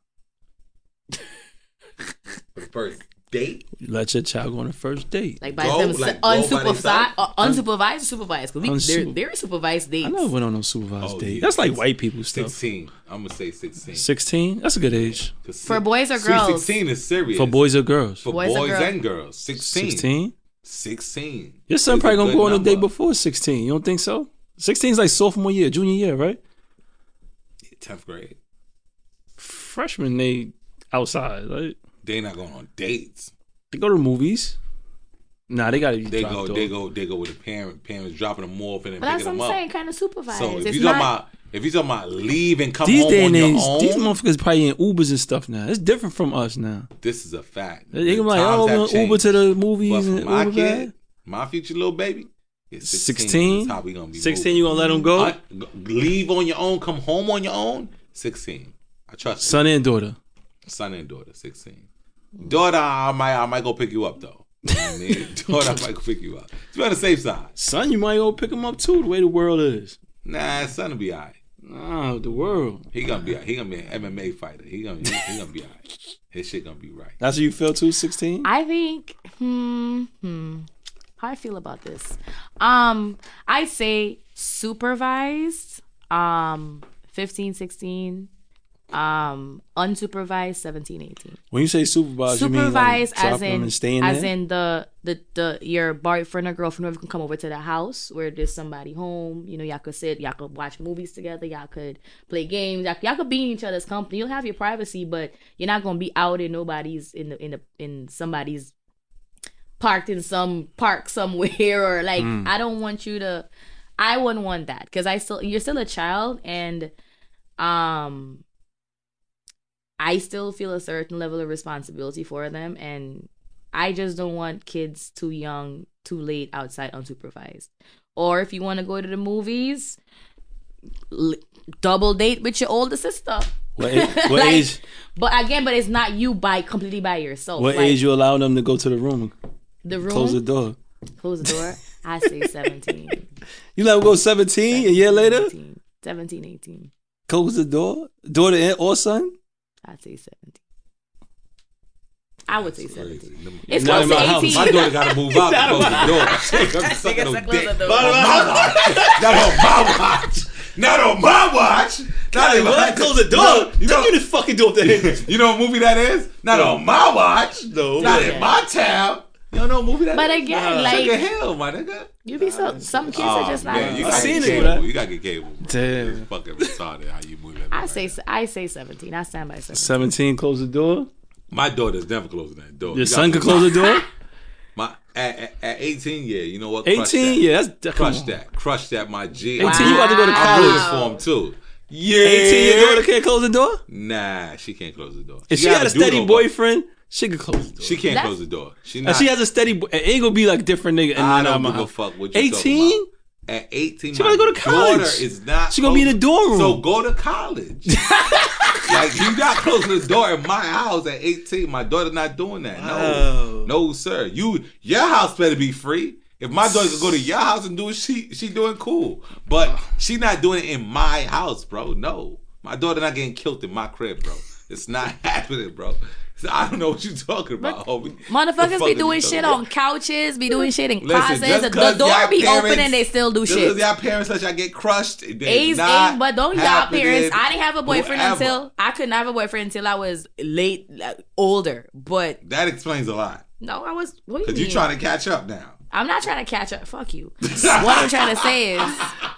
For the first date? Let your child go on a first date. Like by Go, them like, go by unsupervised, themselves? uh, unsupervised, or supervised. Because they're Unsuper- very supervised dates. I never went on no supervised Oh, date. yeah. That's like white people stuff. Sixteen. I'm gonna say sixteen. Sixteen. That's a good age 'Cause For six- boys or see, girls? Sixteen is serious. for boys or girls. For Boys boys, or girls? and girls. Sixteen. Sixteen. Sixteen. Your son is probably gonna good go on a date number. before sixteen. You don't think so? Sixteen is like sophomore year, junior year, right? Tenth grade. Freshman, they outside. Like, They not going on dates. they go to the movies. Nah, they gotta be They dropped go. off. They go. They go with the parent. Parents dropping them off and then But that's picking what them I'm up. saying, kind of supervised. So if it's you not, talking about if you talking about leave and come These home day on and your age, own, these motherfuckers probably in Ubers and stuff now. It's different from us now. this is a fact. They can be The like, times oh, have we'll Uber changed. to the movies But and for my Uber kid, back. my future little baby, is sixteen. sixteen? That's how we gonna be. sixteen, moving. you gonna let them go? Uh, g- leave on your own, come home on your own. Sixteen. I trust Son and daughter. you. Son and daughter. Sixteen. Daughter, I might, I might go pick you up though. You know what I mean? Daughter, I might go pick you up. Just be on the safe side. Son, you might go pick him up too, the way the world is. Nah, son will be alright. Nah, the world. He gonna be. He gonna be an M M A fighter. He gonna. He, he gonna be alright. His shit gonna be right. That's what you feel too, sixteen? I think, hmm, hmm, how I feel about this. Um, I say supervised, um, fifteen, sixteen, um, unsupervised, seventeen, eighteen. When you say supervised, you mean Supervised like drop as them in and staying as there? in the, the the your boyfriend or girlfriend whoever can come over to the house where there's somebody home. You know, y'all could sit, y'all could watch movies together, y'all could play games, y'all, y'all could be in each other's company. You'll have your privacy, but you're not gonna be out in nobody's in the in the in somebody's parked in some park somewhere or like Mm. I don't want you to. I wouldn't want that because I still you're still a child and um. I still feel a certain level of responsibility for them, and I just don't want kids too young, too late outside unsupervised. Or if you want to go to the movies, l- double date with your older sister. What, a- what Like, age? But again, but it's not you by completely by yourself. What Like, age you allow them to go to the room? The room. Close the door. Close the door. I say seventeen. You let them go seventeen a year later? eighteen. seventeen, eighteen. Close the door. Daughter and or son? I'd say seventeen. I would say Crazy. seventeen. Them- It's Not close in to my house. eighteen. My daughter gotta move out to close the door. She ain't gonna be sucking no Nigga, dick. close the door. Not on my watch. Not on my watch. Not on my watch. Not on my Close the door. You know, Take you the fucking door there. you know what movie that is? Not No. on my watch. No. Not Yeah. in my town. You don't know what movie that But is? again, Nah. like- Sugar Hill, my nigga. You be so some kids Oh, are just not. man, you I've gotta seen get it, cable. bro. You gotta get cable. Bro. Damn. It's fucking retarded how you move that. I say I say seventeen. I stand by seventeen. seventeen, close the door. My daughter's never closing that door. Your You son gotta- can close the door? My at, at, at eighteen, yeah. You know what? Crush eighteen? that. Yeah, that's come Crush on. that. Crush that, my G. eighteen, you about to go to I'm rooting college. for him too. Yeah. eighteen, your daughter can't close the door? Nah, she can't close the door. If she got had a do though, steady but boyfriend, she could close the door. She can't That's- close the door. She If not. she has a steady boy, it ain't gonna be like different nigga. And I then don't I'm give a out. fuck what you eighteen? talking about. At eighteen, She my about to go to college. daughter is not. She gonna be in the dorm room. So go to college. Like you not closing the door in my house at eighteen. My daughter not doing that. No, Wow. no, sir. You your house better be free. If my daughter could go to your house and do it, she she doing cool. But she not doing it in my house, bro. No, my daughter not getting killed in my crib, bro. It's not happening, bro. So I don't know what you talking about, homie. The Motherfuckers fuck be is you doing talking shit about? on couches, be doing shit in Listen, closets. just The, 'cause the door y'all be parents- open and they still do Just shit. because y'all parents let y'all get crushed. it is A's not ain't, but don't y'all happening. parents. I didn't have a boyfriend Whoever. until I couldn't have a boyfriend until I was late, like, older. But That explains a lot. no, I was. What do you Because mean? you trying to catch up now. I'm not trying to catch up. Fuck you. What I'm trying to say is,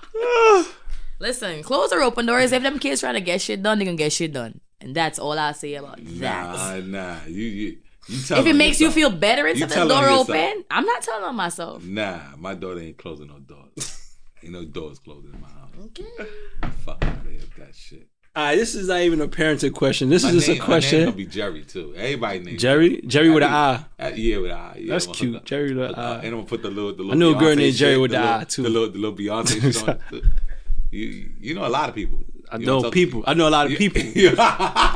listen, close or open doors. If them kids trying to get shit done, they gonna get shit done, and that's all I say about that. Nah, nah. You, you, you tell If it on makes you yourself. feel better You into the tell on door yourself. open, I'm not telling on myself. Nah, my daughter ain't closing no doors. Ain't no doors closing in my house. Okay. Fuck out of here with that shit. All right, this is not even a parenting question. This My is just name, a my name question. gonna be Jerry too. Everybody name Jerry? Jerry with an I. Uh, yeah, with an I. Yeah, That's I'm gonna cute. put the- Jerry with an uh, I. And I'm gonna put the little, the little I knew a girl Beyonce named Jerry shit, with the little, I, too. The little, the little Beyonce shit on it. You, you know a lot of people. I You know wanna talk- people. I know a lot of people. you, Keep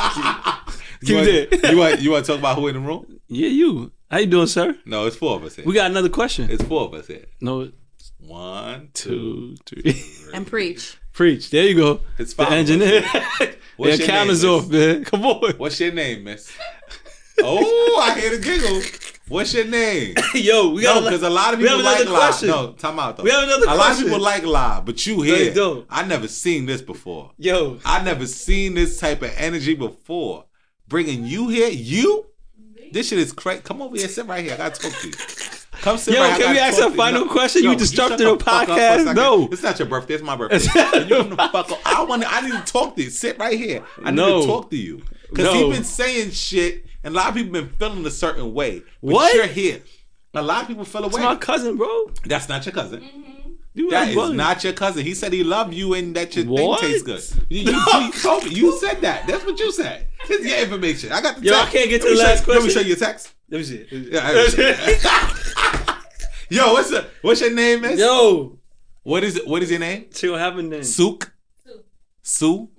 want, it. you want you want to talk about who in the room? Yeah, you. How you doing, sir? No, it's four of us here. We got another question. It's four of us here. No, One, two, three. And preach. Preach. There you go. It's the fine. engineer. What's Their your cameras name, off, man. Come on. What's your name, miss? Oh, I hear the giggle. What's your name? Yo, we No, got because a lot of we have people like another live. question. No, time out though. We have another A lot of question. people like live, but you They here. don't. I never seen this before. Yo. I never seen this type of energy before. Bringing you here, you. This shit is crazy. Come over here, sit right here. I gotta talk to you. Come sit Yo, right here. can I we gotta ask talk a to final No, question? no, You would disrupted shut the fuck up for a podcast? second? No. It's not your birthday. It's my birthday. Can you come the fuck up? I want. I need to talk to you. Sit right here. I need No. to talk to you because No. he's been saying shit, and a lot of people been feeling a certain way. But What? You're here. A lot of people feel away. It's my cousin, bro. That's not your cousin. You That are is bugging. not your cousin. He said he loved you and that your What? thing tastes good. You, you, you told me. You said that. That's what you said. It's your information. I got the Yo, text. I can't get to Let me the show- last Let me question. show you a text. Let me see. Let me see. Yeah, let me see. Yo, what's the, what's your name, miss? Yo. What is it? What is your name? She don't have a name. Sook? Sue?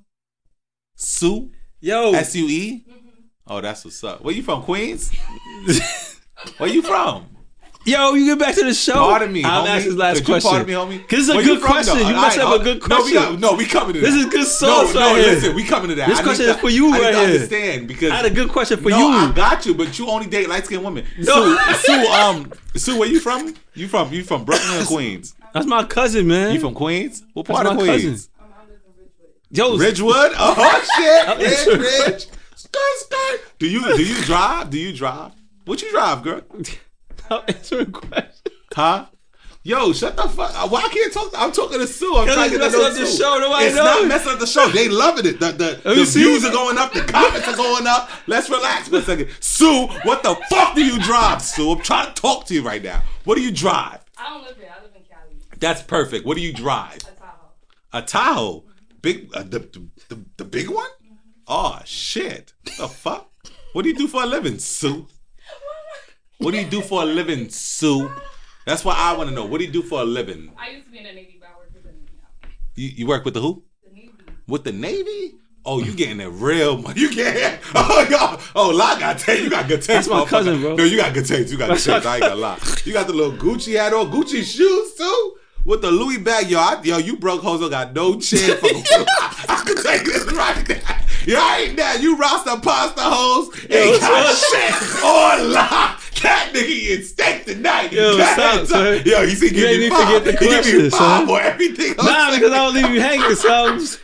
Sue? Yo. S U E? Oh, that's what's up. Where you from, Queens? Where you from? Yo, you get back to the show. Pardon me, I'll homie. ask this last Could you question. pardon me, homie? Because it's a Where good you from, question. though? You All must right, have a oh, good No, we question. got, no, we coming to that. This is good No, sauce no, right here. listen, we coming to that. This I need question to- is for you I need right to here. understand because I had a good question for no, you. I got you, but you only date light skinned women. No. Sue, Sue, um, Sue, where you from? You from? You from Brooklyn or Queens? That's my cousin, man. You from Queens? What That's part of my Queens? cousin. Yo, Ridgewood? Oh shit! I'm Ridge, answering Ridge. Skirt, skirt. Do you do you drive? Do you drive? What you drive, girl? I'm answering questions. Huh? Yo, shut the fuck up. Why I can't talk? I'm talking to Sue. I'm Cause trying to it's get to messing know up the Sue. show. Nobody It's knows. not messing up the show. They loving it. The, the, Let the me see. views are going up. The comments are going up. Let's relax for a second. Sue, what the fuck do you drive, Sue? I'm trying to talk to you right now. What do you drive? I don't live here. I live in Cali. That's perfect. What do you drive? A Tahoe. A Tahoe? Big, uh, the, the, the, the big one? Oh, shit. The fuck? What do you do for a living, Sue? What do you do for a living, Sue? That's what I want to know. What do you do for a living? I used to be in the Navy, but I work with the Navy now. You, you work with the who? The Navy. With the Navy? Oh, you getting that real money. You getting, oh, yo, oh, La got taste. You got good taste. That's my motherfucker. cousin, bro. No, you got good taste. You got good That's my taste. I ain't gonna lie. You got the little Gucci hat on, Gucci shoes too. With the Louis bag, yo, I, yo, you broke hoes don't got no chin. For I can take this right there. You ain't that. You Rasta pasta hoes ain't got what's shit on lock. That nigga eating steak tonight. Yo, That stop, ain't- son. Yo, he said You give made me me five. forget the He give me question, five son. for everything. I'm Nah, saying. because I don't leave you hanging, so I'm just...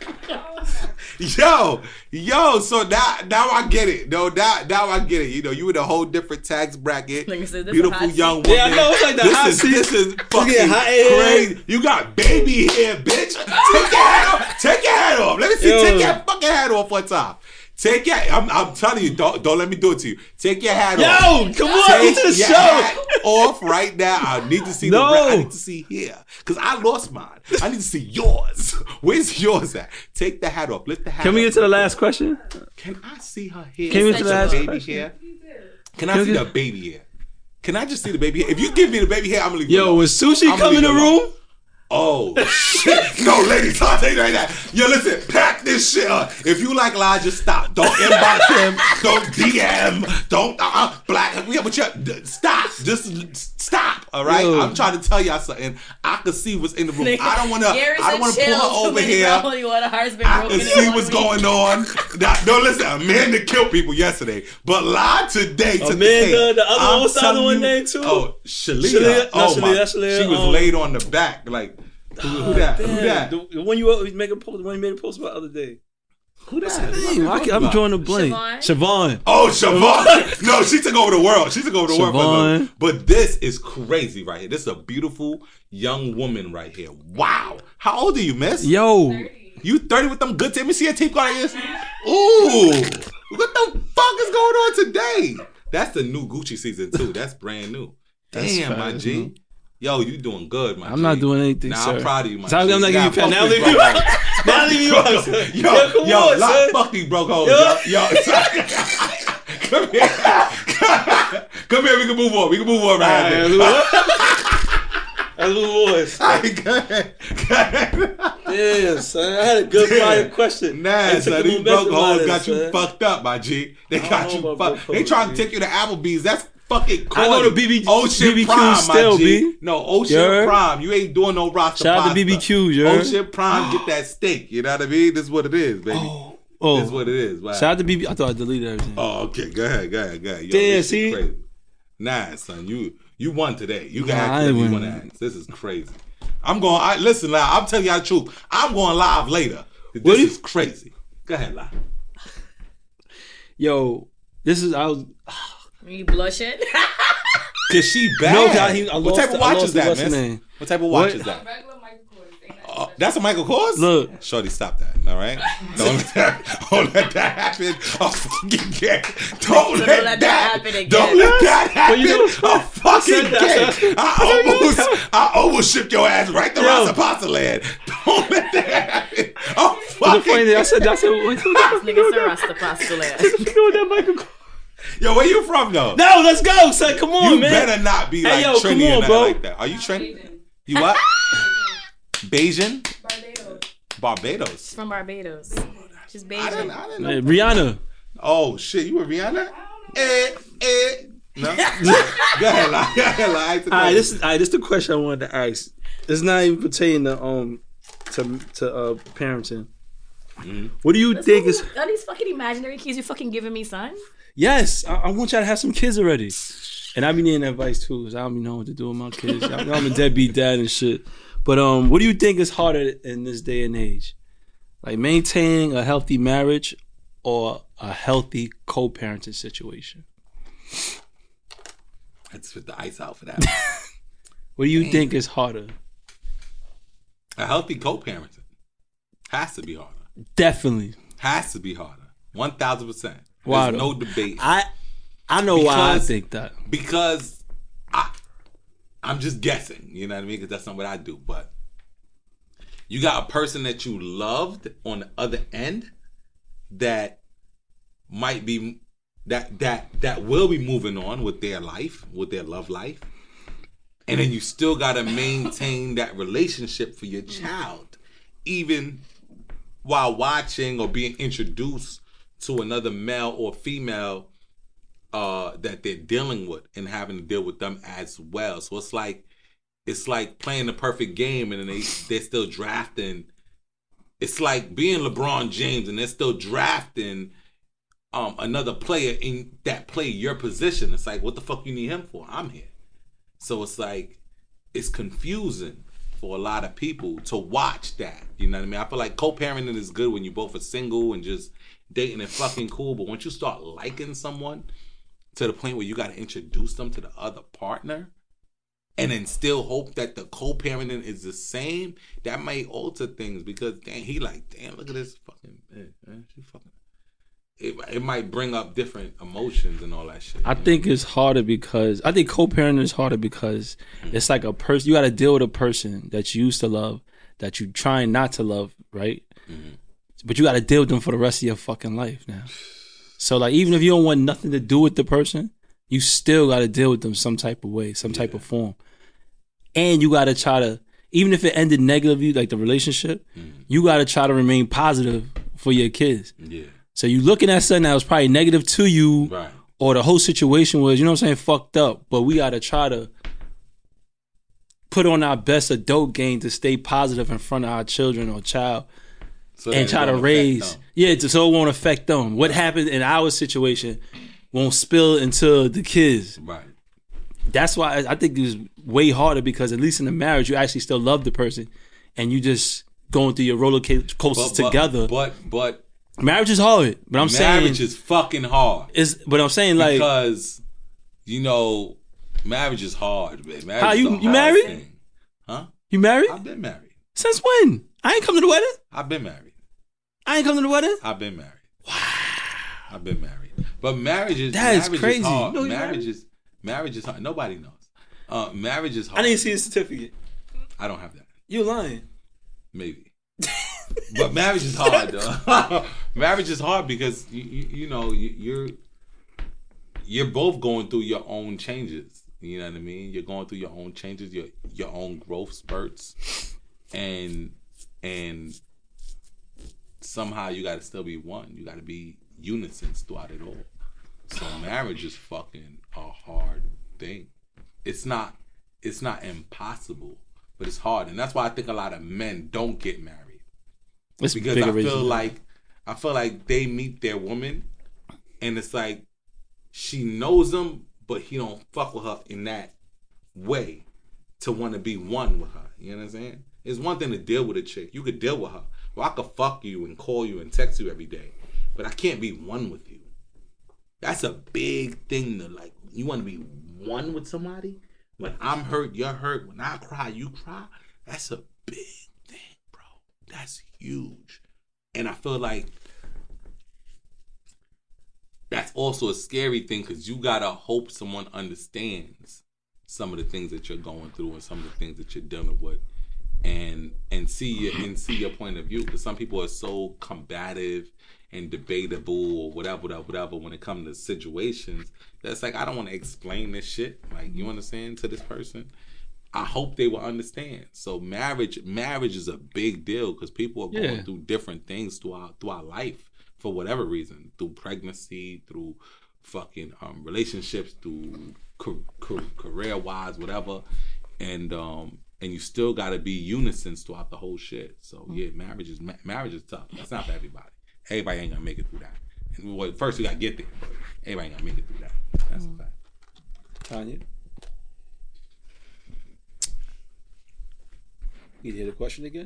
Yo, yo, so now now I get it. No, now now I get it. You know, you in a whole different tax bracket. Nigga said this a Beautiful hot young seat. woman. Yeah, I know, it's like the this hot is, seat. This is fucking getting hot in here. crazy. You got baby hair, bitch. Take your hat off. Take your hat off. Let me see. Yo. Take your fucking hat off one time. Take your. I'm, I'm telling you. Don't don't let me do it to you. Take your hat off. Yo, come on, Take get to the your show. hat off right now. I need to see No. the. I need to see here because I lost mine. I need to see yours. Where's yours at? Take the hat off. Lift the hat. Can we up. get to the last question? Can I see her hair? Can we get to The the last baby question? hair? Can I Can we see get- the baby hair? Can I just see the baby hair? If you give me the baby hair, I'm gonna leave. Yo, you when Sushi I'ma come in leave the it alone. room, Oh shit! No, ladies, I'll tell you right now. Yo, listen, pack this shit up. If you like live, just stop. Don't inbox him. Don't D M. Don't uh, black. Yeah, but you stop. Just stop. All right. Yo. I'm trying to tell y'all something. I can see what's in the room. I don't want to. I don't want to pull her over here. Only one heart's been I broken can in see one what's week. going on. Now, no, listen, Amanda killed people yesterday, but lied today to Amanda, the, the other one, what's the other one named too? Oh, Shalia. Shalia- no, oh, Shalia, my. that's Shalia, She was um, laid on the back. Like, who, who that? Who that? The, the one you always make a post, the one you made a post about the other day. Who that? Dang, I can, I'm drawing a blank. Siobhan? Siobhan. Oh, Siobhan. No, she took over the world. She took over the world. Siobhan. But this is crazy right here. This is a beautiful young woman right here. Wow. How old are you, miss? Yo, You thirty with them good teeth? Let me see your teeth like this. Ooh. What the fuck is going on today? That's the new Gucci season, too. That's brand new. That's Damn, my fast, G. man. Yo, you doing good, my G. I'm not doing anything, Nah, sir. I'm proud of you, my So I'm G. not giving you a pen. fuck Now these leave you broke out. hoes. Now leave you out, son. Yo, Yo, come yo, on, lot- son. fuck these broke hoes. Yo. Yo, yo. Come here. Come here, we can move on. We can move on right Alright, now. That's what it was. Alright, go ahead. Go ahead. Yeah, son. I had a good fire question. Nah, They took son, the these broke momentum out hoes of got it, you son. fucked up, my G. They I got don't you know about fucked. broke They hoes, trying to G. take you to Applebee's. That's fucking corny. I go to B B Ocean B B Q Prime, still, my G. B. No, Ocean You heard? Prime. You ain't doing no Rasta Shout out to pasta. B B Q, you heard? Ocean Prime, get that steak. You know what I mean? This is what it is, baby. Oh, oh. This is what it is. Wow. Shout out to B B. I thought I deleted everything. Oh, okay. Go ahead. Go ahead. Go ahead. Yo, Damn, this shit see? crazy. Nah, son. You you won today. You can Nah, ask I whatever ain't you win. want to ask. This is crazy. I'm going. I, listen, now. I'm telling y'all the truth. I'm going live later. This What is you- crazy. Go ahead, live. Yo, this is I was. Are you blushing? Cause she bad. No, God, he- I what lost type of the- I watch lost is the that, what's the miss? name? What type of watch What? is that? Regular Michael Kors. Ain't that Oh, special? that's a Michael Kors? Look. Shorty, stop that. All right? Don't let that, don't let that happen a fucking again. Don't, So let, don't let that that happen again. Don't let that happen you know- a fucking said that, again. I almost, I almost shipped your ass right to Yo. Rasta Pasta land. Don't let that happen a The funny fucking thing, I said, I said, what you Nigga, Sir Rasta Pasta land. doing that, Michael? Yo, where you from, though? No, let's go, son. Come on, you man. better not be Hey, like yo, come Trini or on, nothing bro. like that. Are you Trini? Asian. You what? Bayesian? Barbados. Barbados. From Barbados. She's I didn't, Bayesian. I didn't know. Hey, Rihanna. Oh shit, you were Rihanna? Eh, eh. No. Go ahead, lie. Go ahead, lie. It's a All right, question. this is all right, this is the question I wanted to ask. It's not even pertaining to um to to uh parenting. Mm-hmm. What do you think is? Are these fucking imaginary kids you fucking giving me, son? Yes, I, I want y'all to have some kids already, and I be needing advice too, cause I don't be knowing what to do with my kids. I, I'm a deadbeat dad and shit. But um, what do you think is harder in this day and age, like maintaining a healthy marriage or a healthy co-parenting situation? Let's spit the ice out for that. What do you think is harder? A healthy co-parenting has to be harder. Definitely. Has to be harder. One thousand percent. Why There's though? no debate. I I know why I Because- think that. because I, I'm just guessing. You know what I mean? Because that's not what I do. But you got a person that you loved on the other end that might be that that that will be moving on with their life, with their love life, and then you still got to maintain that relationship for your child, even while watching or being introduced to another male or female uh, that they're dealing with and having to deal with them as well. So it's like it's like playing the perfect game, and then they they're still drafting. It's like being LeBron James, and they're still drafting um, another player in that play your position. It's like, what the fuck you need him for? I'm here. So it's like it's confusing for a lot of people to watch that. You know what I mean? I feel like co-parenting is good when you both are single and just dating and fucking cool. But once you start liking someone to the point where you got to introduce them to the other partner and then still hope that the co-parenting is the same, that might alter things because damn, he like, damn, look at this fucking, man, man, she fucking. It, it might bring up different emotions and all that shit. I you think know? it's harder because I think co-parenting is harder because it's like a person. You got to deal with a person that you used to love, that you trying not to love, right? Mhm. But you got to deal with them for the rest of your fucking life now. So like, even if you don't want nothing to do with the person, you still got to deal with them some type of way, some type Yeah. of form, and you got to try to, even if it ended negatively, like the relationship, Mhm. you got to try to remain positive for your kids. Yeah, So you looking at something that was probably negative to you, right. or the whole situation was, you know what I'm saying, fucked up. But we gotta try to put on our best adult game to stay positive in front of our children or child So and that try it to don't affect raise, them. yeah, to, so it won't affect them. What happened in our situation won't spill into the kids. Right. That's why I I think it's way harder because at least in the marriage, you actually still love the person and you just going through your roller coasters But, but, together. But but Marriage is hard, but I'm marriage saying is fucking hard is, but I'm saying like, because you know marriage is hard, man. Marriage How, is you- a you hard married? thing. Huh? you married? I've been married. Since when? I ain't come to the wedding. I've been married. I ain't come to the wedding. I've been married. Wow. I've been married. But marriage is That is marriage crazy. Is hard. You know you marriage married? is marriage is hard. Nobody knows. Uh, marriage is hard. I didn't see the certificate. I don't have that. You lying? Maybe. But marriage is hard, though. Marriage is hard because you, you, you know you, you're you're both going through your own changes. You know what I mean? You're going through your own changes, your your own growth spurts, and and somehow you got to still be one. You got to be unison throughout it all. So marriage is fucking a hard thing. It's not it's not impossible, but it's hard. And that's why I think a lot of men don't get married. It's because bigger I feel reason. like I feel like they meet their woman and it's like she knows him, but he don't fuck with her in that way to want to be one with her. You know what I'm saying? It's one thing to deal with a chick. You could deal with her. Well, I could fuck you and call you and text you every day, but I can't be one with you. That's a big thing to like. You want to be one with somebody? When I'm hurt, you're hurt. When I cry, you cry. That's a big thing, bro. That's huge. And I feel like that's also a scary thing because you gotta hope someone understands some of the things that you're going through and some of the things that you're dealing with, and and see your and see your point of view. Because some people are so combative and debatable or whatever, whatever, whatever. When it comes to situations, that's like I don't want to explain this shit. Like you understand to this person. I hope they will understand. So marriage, marriage is a big deal because people are going Yeah. through different things throughout throughout life for whatever reason, through pregnancy, through fucking um, relationships, through ca- ca- career wise, whatever, and um and you still got to be unison throughout the whole shit. So yeah, marriage is ma- marriage is tough. That's not for everybody. Everybody ain't gonna make it through that. And well, first you gotta get there, but everybody ain't gonna make it through that. That's Mm. a fact. Tanya, you hear the question again?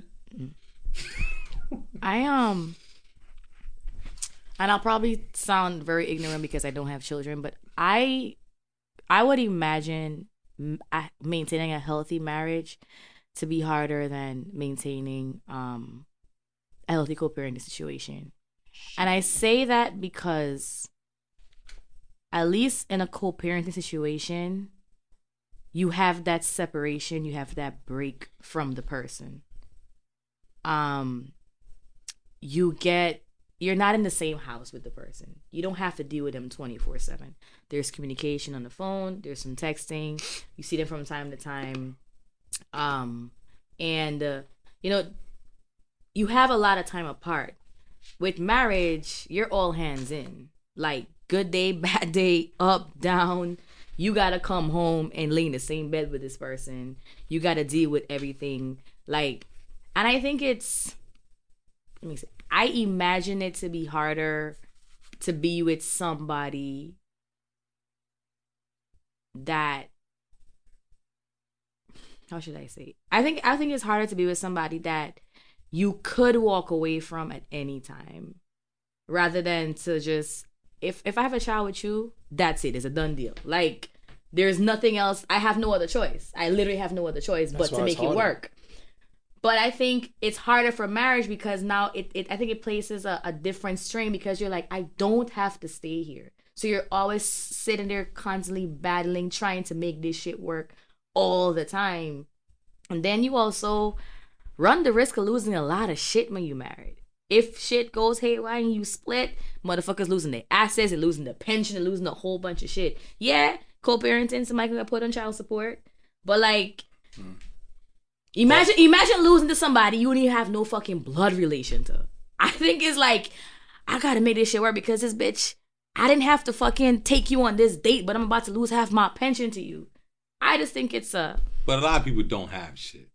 I um, and I'll probably sound very ignorant because I don't have children, but I, I would imagine m- I- maintaining a healthy marriage to be harder than maintaining um a healthy co-parenting situation. And I say that because at least in a co-parenting situation, you have that separation, you have that break from the person. Um, you get, you're not in the same house with the person. You don't have to deal with them twenty-four seven. There's communication on the phone, there's some texting, you see them from time to time. Um, and, uh, you know, you have a lot of time apart. With marriage, you're all hands in. Like, good day, bad day, up, down. You gotta come home and lay in the same bed with this person. You gotta deal with everything. Like, and I think it's, let me see. I imagine it to be harder to be with somebody that, how should I say? I think I think it's harder to be with somebody that you could walk away from at any time, rather than to just, if if I have a child with you, that's it. It's a done deal. Like, there's nothing else. I have no other choice. I literally have no other choice That's but why to it's make it harder. work. But I think it's harder for marriage because now it, it I think it places a, a different strain because you're like, I don't have to stay here. So you're always sitting there constantly battling, trying to make this shit work all the time. And then you also run the risk of losing a lot of shit when you married. If shit goes haywire and you split, motherfuckers losing their assets and losing their pension and losing a whole bunch of shit. Yeah, co-parenting, somebody can get put on child support. But like, Mm. imagine imagine losing to somebody you don't even have no fucking blood relation to. I think it's like, I gotta make this shit work because this bitch, I didn't have to fucking take you on this date, but I'm about to lose half my pension to you. I just think it's a... But a lot of people don't have shit.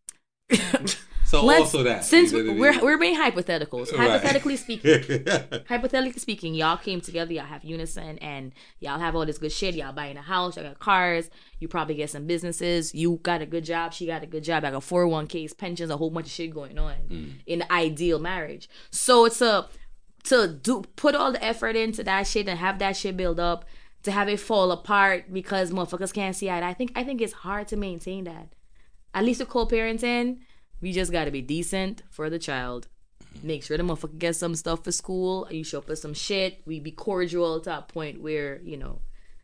So Let's- also that. Since You know what I we're mean? we're being hypotheticals, Right. hypothetically speaking, hypothetically speaking, y'all came together, y'all have unison, and y'all have all this good shit. Y'all buying a house, y'all got cars, you probably get some businesses. You got a good job, she got a good job, I got four oh one k's, pensions, a whole bunch of shit going on Mm. in the ideal marriage. So it's a to do put all the effort into that shit and have that shit build up, to have it fall apart because motherfuckers can't see it. I think I think it's hard to maintain that. At least with co-parenting, we just gotta be decent for the child. Make sure the motherfucker gets some stuff for school. You show up with some shit. We be cordial to a point where, you know,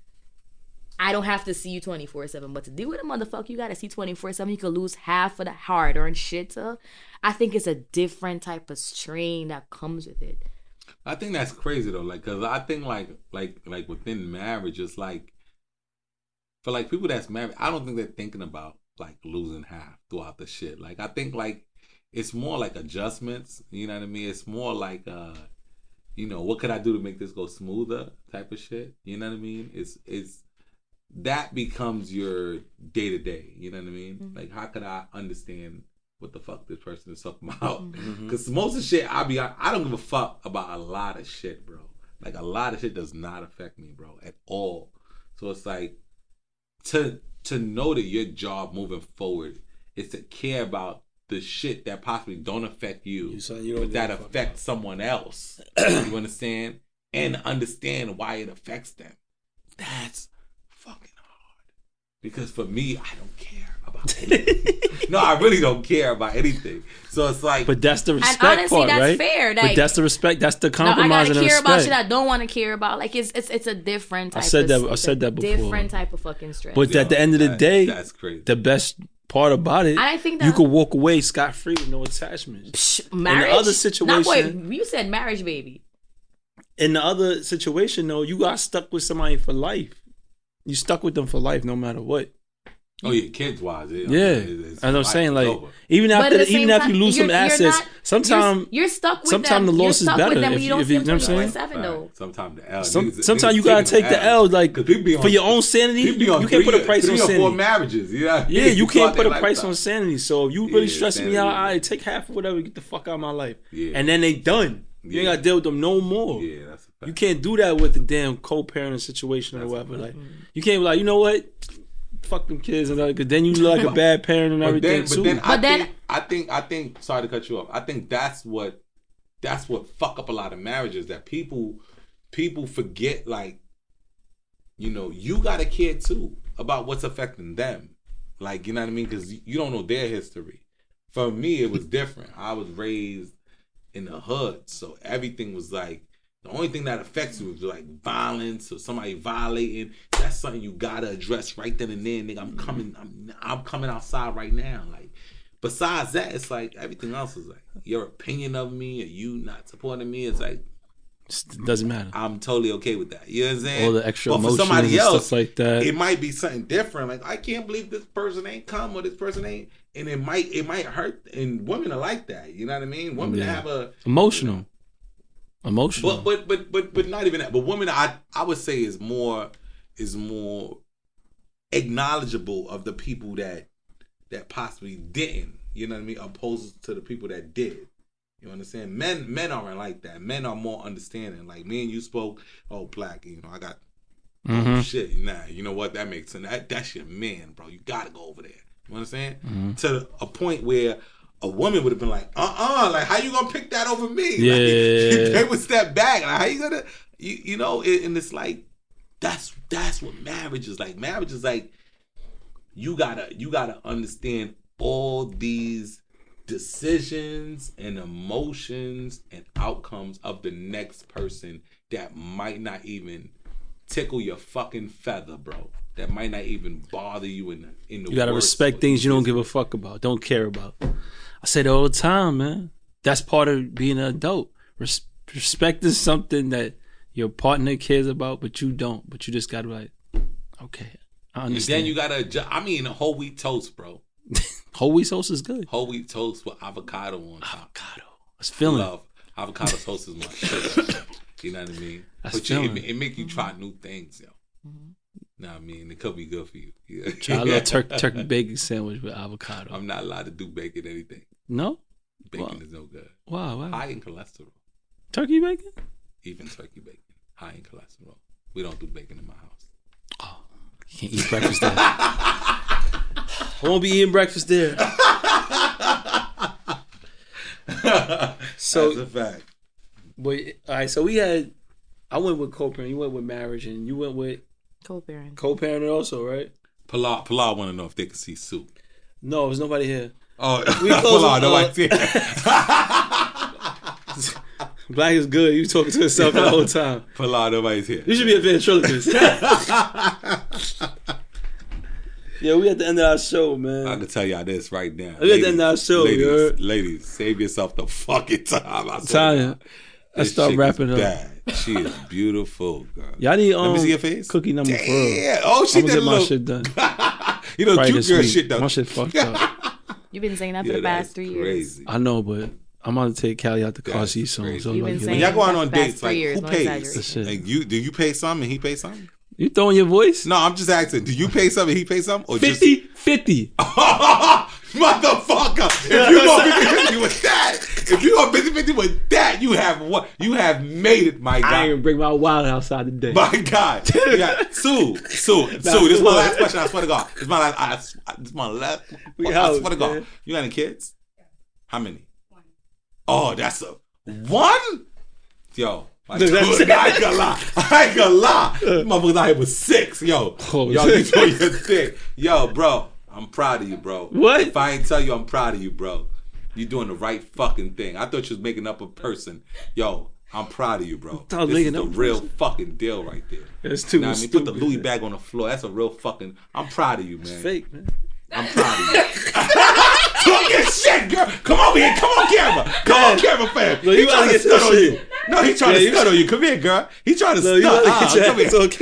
I don't have to see you twenty-four seven. But to deal with a motherfucker, you gotta see twenty-four seven. You could lose half of the hard-earned shit to. I think it's a different type of strain that comes with it. I think that's crazy though, like, cause I think like, like, like within marriage, it's like, for like people that's married, I don't think they're thinking about like losing half throughout the shit. Like, I think like it's more like adjustments. You know what I mean? It's more like, uh, you know, what could I do to make this go smoother type of shit. You know what I mean? It's it's that becomes your day to day. You know what I mean? Mm-hmm. Like, how could I understand what the fuck this person is talking about? Mm-hmm. Because most of the shit, I be, I don't give a fuck about a lot of shit, bro. Like, a lot of shit does not affect me, bro, at all. So it's like, to to know that your job moving forward is to care about the shit that possibly don't affect you, You said you don't but that give a fuck affects someone else. You understand? And understand why it affects them. That's fucking hard. Because for me, I don't care about anything. No, I really don't care about anything. So it's like, But that's the respect And honestly, part, that's right? fair. but Like, that's the respect. That's the no, I compromise gotta and the care respect. about shit I don't want to care about. Like it's it's it's a different type I said of that- I it's said a that before. different type of fucking stress. But yo, at the end of the that- day, that's crazy. the best part about it, I think you that- could walk away scot free with no attachments. Psh, marriage. other Not boy, situation- you said marriage, baby. In the other situation, though, you got stuck with somebody for life. You stuck with them for life, no matter what. oh yeah, kids wise, it, Yeah, it's- it's- as I'm life saying, is like over. even But at after, the the, even same after you time, lose some you're- you're assets, not- sometimes you're, you're stuck with sometime them. the loss you're is stuck better with them, if but you you- don't if see you- them you know what I'm saying? twenty-four seven though. Sometimes the L. some, niggas- sometimes niggas you gotta taking take the L. L, like 'Cause people be on- for your own sanity. People be on You can't put a three- price on three or four sanity. marriages. You know? Yeah, you can't put a Throughout price their on lifetime. sanity. So if you really Yeah, stressing me sanity, out, yeah. all right, take half or whatever, get the fuck out of my life. Yeah. And then they done. You Yeah. ain't gotta deal with them no more. Yeah, that's a fact. You can't do that with the damn co-parenting situation or That's whatever. a Like, fact. you can't be like, you know what? Fuck them kids and like, then you look like a bad parent and But everything then, too. but then, I But then- think, I think, I think. Sorry to cut you off. I think that's what, that's what fuck up a lot of marriages. That people, people forget. Like, you know, you gotta care too about what's affecting them. Like, you know what I mean? Because you don't know their history. For me, it was different. I was raised in the hood, so everything was like. The only thing that affects you is like violence or somebody violating. That's something you gotta address right then and there, nigga. I'm coming. I'm I'm coming outside right now. Like, besides that, it's like everything else is like your opinion of me or you not supporting me. It's like It doesn't matter. I'm totally okay with that. You know what I'm saying? All the extra But for emotions somebody and else, stuff like that. it might be something different. Like, I can't believe this person ain't come or this person ain't, and it might it might hurt. And women are like that. You know what I mean? Women Yeah. have a Emotional. Emotional. But but but but but not even that. But women, I I would say is more is more acknowledgeable of the people that that possibly didn't. You know what I mean? Opposed to the people that did. You understand? Men men aren't like that. Men are more understanding. Like me and you spoke. Oh, black. You know, I got Mhm. oh, shit. Nah, you know what? That makes sense. That that's your man, bro. You gotta go over there. You understand? Mm-hmm. To a point where a woman would have been like, uh-uh, like, how you gonna pick that over me? Yeah. Like, they would step back. Like, how you gonna, you, you know, it, and it's like, that's that's what marriage is like. Marriage is like, you gotta, you gotta understand all these decisions and emotions and outcomes of the next person that might not even tickle your fucking feather, bro. That might not even bother you in the in the You gotta worst respect way. things you don't give a fuck about, don't care about. I say that all the time, man. That's part of being an adult. Res- respect is something that your partner cares about, but you don't. But you just gotta be like, okay, I And understand. then you gotta adjust. I mean, whole wheat toast, bro. Whole wheat toast is good. Whole wheat toast with avocado on top. Avocado. That's feeling. Love avocado toast is my shit. You know what I mean? That's but you, it, feeling. it make you try new things, yo. Know what I mean? It could be good for you. Yeah. Try a little tur- turkey bacon sandwich with avocado. I'm not allowed to do bacon anything. No? Bacon Wow. is no good. Wow, wow. High in cholesterol. Turkey bacon? Even turkey bacon. High in cholesterol. We don't do bacon in my house. You can't eat breakfast there. I won't be eating breakfast there. So, That's a fact. but all right. So we had. I went with co-parent. You went with marriage, and you went with Co-parent. co-parenting also, right? Pilar, Pilar want to know if they can see soup. No, there's nobody here. Oh, We close Pilar, with, nobody's uh, here. Black is good. You talking to yourself the whole time. Pilar, nobody's here. You should be a ventriloquist. Yeah, we at the end of our show, man. I can tell y'all this right now. We at the end of our show, you ladies, heard? ladies, save yourself the fucking time. I Tanya, let's start wrapping up. Bad. She is beautiful, girl. Y'all need um, Let me see your face. cookie number four. Damn. Oh, she I'm did gonna a get my little. shit done. You know, Right cute this girl week. shit though. My shit fucked up. You've been saying that for Yeah, the past that's three years. crazy. I know, but I'm gonna take Callie out the car That's seat soon. crazy. So You've like, been you When saying know, y'all go out that on for the past dates, three like years, who no pays? exaggeration. shit. Like you, do you pay some and he pay some? You throwing your voice? No, I'm just asking. Do you pay something? He pay something? Or fifty fifty. Motherfucker! If you go fifty fifty with that, if you go fifty fifty with that, you have what? You have made it, my I guy. ain't gonna bring my wallet outside today. My God. Yeah. Sue, Sue, Sue. This is my last question. I swear to God. This is my last. I, this is my last. We I out, swear to God. man. You got any kids? How many? One. Oh, that's a one. Yo. Like, I ain't gonna lie. I ain't gonna lie. Motherfuckers out here with six. Yo. Oh, yo, you doing your thing. Yo, bro. I'm proud of you, bro. What? If I ain't tell you, I'm proud of you, bro. You doing the right fucking thing. I thought you was making up a person. Yo, I'm proud of you, bro. thought This is making the up a real person. fucking deal right there. That's too Now, I mean, put the Louis bag on the floor. That's a real fucking. I'm proud of you, man. It's fake, man. I'm proud of you. Talk your shit, girl. Come over here. Come on camera. Come on camera, fam. No, he you trying gotta to get stun on that you. shit. No, he trying Yeah, to you- stun on you. Come here, girl. He trying to No, stun. you gotta Ah, get your come ass here. on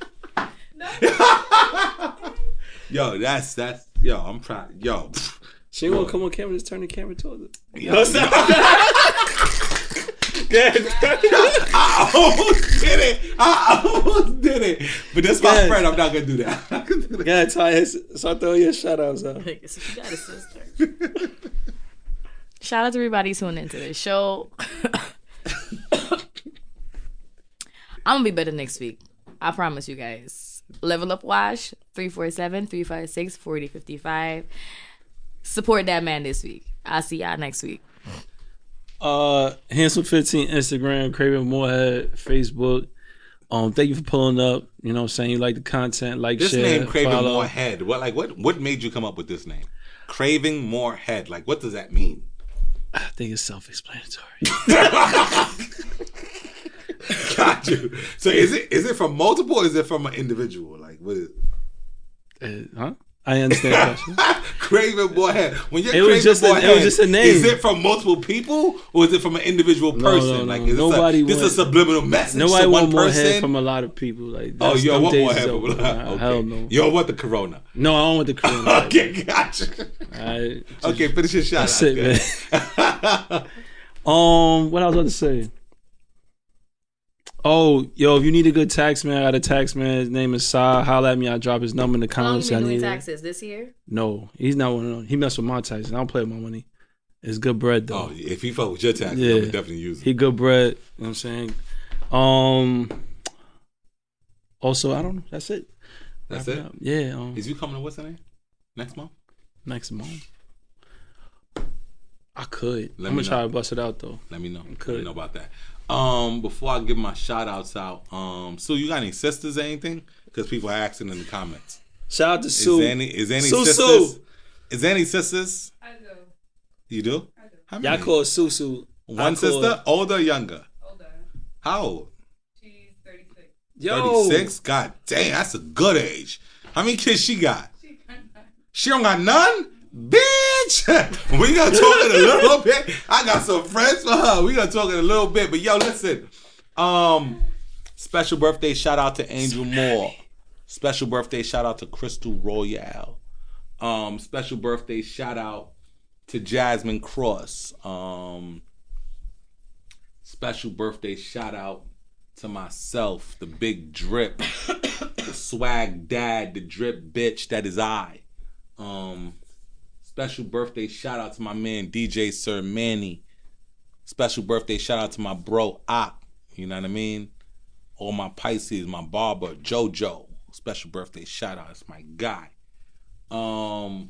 camera. Yo, that's that's yo. I'm proud. Yo, She ain't gonna come on camera. Just turn the camera towards her. yo, No, yo. stop. I almost did it. I almost did it. But that's my Yes. friend. I'm not gonna do that. I'm not gonna do that. Yeah, Ty, start throwing your shout outs out. So she got a sister. Shout out to everybody tuning into this show. I'm gonna be better next week. I promise you guys. Level Up Wash, three four seven, three five six, four zero five five. Support that man this week. I'll see y'all next week. Uh, Handsome fifteen Instagram, Craven Moorhead Facebook. Um, thank you for pulling up. You know what I'm saying? You like the content, like, This share, name, Craving follow. More Head. What like what? What made you come up with this name? Craving More Head. Like, what does that mean? I think it's self-explanatory. Got you. So is it is it from multiple? Or is it from an individual? Like, what is? Uh, huh? I understand the question. Craving More Head. When you're It was craving just a- more it head, was just a name. Is it from multiple people or is it from an individual No, person? no, no. Like, is Nobody this a, this a want- subliminal message Nobody to one want more person? head from a lot of people. Like, Oh, that's, you don't them want days more is head over. from Nah, okay. Hell no. You don't want the corona. No, I don't want the corona. Okay, gotcha. Alright, just- Okay, finish your shot. That's it, man. Um, what I was about to say. Oh, yo, if you need a good tax man, I got a tax man. His name is Sa. Holla at me. I drop his number in the How long comments. you I been doing need it. taxes this year? No, he's not one of them. He messed with my taxes. I don't play with my money. It's good bread though. Oh, if he fuck with your taxes, Yeah. I would definitely use it. He good bread. You know what I'm saying? Um. Also, I don't know. That's it. That's Wrap it? up. Yeah. Um, Is you coming to what's the name? Next month? next month. I could. Let I'm me gonna try know. to bust it out though. Let me know. Let Could. me know about that. Um, before I give my shout outs out, um, Sue, you got any sisters or anything? Because people are asking in the comments. Shout out to Is Sue. there any is there any Sue, sisters? Sue. Is there any sisters? I do. You do? I do. How Y'all many? call her Sue Sue. I One call sister, her- older or younger? Older. How old? She's thirty-six. Yo. thirty-six? God damn, that's a good age. How many kids she got? She kind of. She don't got none? Bitch! We gonna talk in a little bit. I got some friends for her. We gonna talk in a little bit. But yo, listen. Um, special birthday shout out to Angel Moore. Special birthday shout out to Crystal Royale. Um, special birthday shout out to Jasmine Cross. Um, special birthday shout out to myself, the big drip, the swag dad, the drip bitch that is I. Um, special birthday shout out to my man D J Sir Manny. Special birthday shout out to my bro Op. You know what I mean? All my Pisces, my barber JoJo. Special birthday shout out. It's my guy. Um,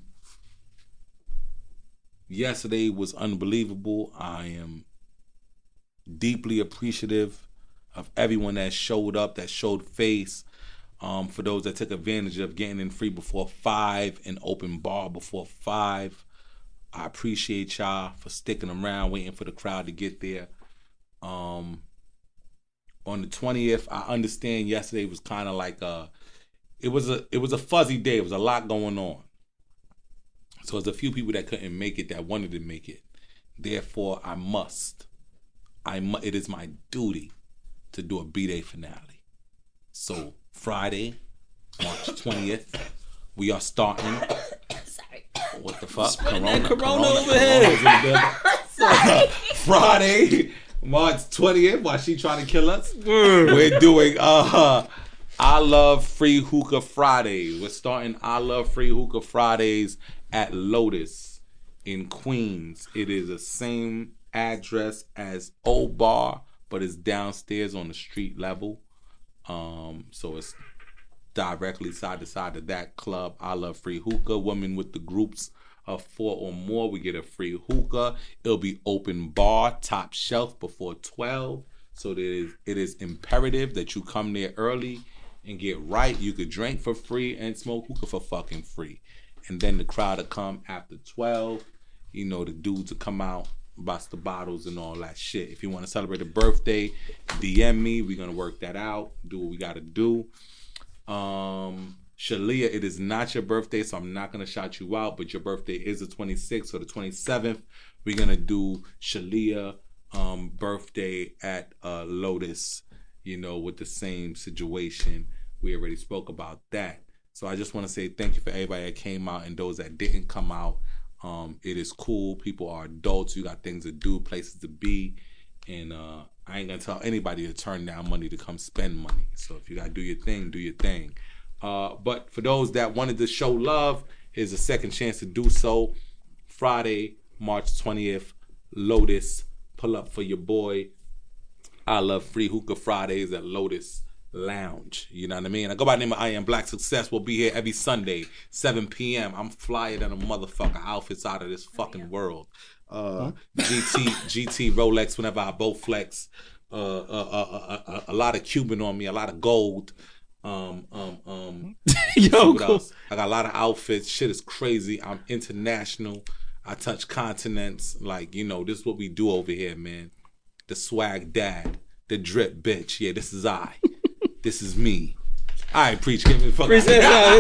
yesterday was unbelievable. I am deeply appreciative of everyone that showed up, that showed face. Um, for those that took advantage of getting in free before five and open bar before five, I appreciate y'all for sticking around, waiting for the crowd to get there. Um, on the twentieth, I understand yesterday was kind of like a, it was a, it was a fuzzy day. It was a lot going on. So there's a few people that couldn't make it that wanted to make it. Therefore, I must, I mu- it is my duty to do a B-Day finale. So Friday, March twentieth, we are starting. Sorry. What the fuck? that corona over here. Corona. Friday, March twentieth, while she trying to kill us, we're doing uh I Love Free Hookah Fridays. We're starting I Love Free Hookah Fridays at Lotus in Queens. It is the same address as Old Bar, but it's downstairs on the street level. Um, so it's directly side to side of that club. I Love Free Hookah. Women with the groups of four or more, we get a free hookah. It'll be open bar, top shelf before twelve. So it is, it is imperative that you come there early and get right. You could drink for free and smoke hookah for fucking free. And then the crowd will come after twelve. You know, the dudes will come out, bust the bottles and all that shit. If you want to celebrate a birthday, D M me. We're going to work that out. Do what we got to do. Um, Shalia, it is not your birthday, so I'm not going to shout you out, but your birthday is the twenty-sixth or the twenty-seventh. We're going to do Shalia um, birthday at uh, Lotus, you know, with the same situation. We already spoke about that. So I just want to say thank you for everybody that came out and those that didn't come out. Um, it is cool. People are adults. You got things to do, places to be. And uh, I ain't going to tell anybody to turn down money to come spend money. So if you got to do your thing, do your thing. Uh, but for those that wanted to show love, here's a second chance to do so. Friday, March twentieth, Lotus. Pull up for your boy. I Love Free Hookah Fridays at Lotus Lounge. You know what I mean? I go by the name of I Am Black Success. We'll be here every Sunday, seven p.m. I'm flyer than a motherfucker. Outfits out of this fucking world. Uh, G T, G T, Rolex, whenever I both flex. Uh, uh, uh, uh, uh, a lot of Cuban on me, a lot of gold. Um, um, um, Yo, what cool. else? I got a lot of outfits. Shit is crazy. I'm international. I touch continents. Like, you know, this is what we do over here, man. The swag dad, the drip bitch. Yeah, this is I. This is me. All right, preach. Give me the fuck Appreciate out.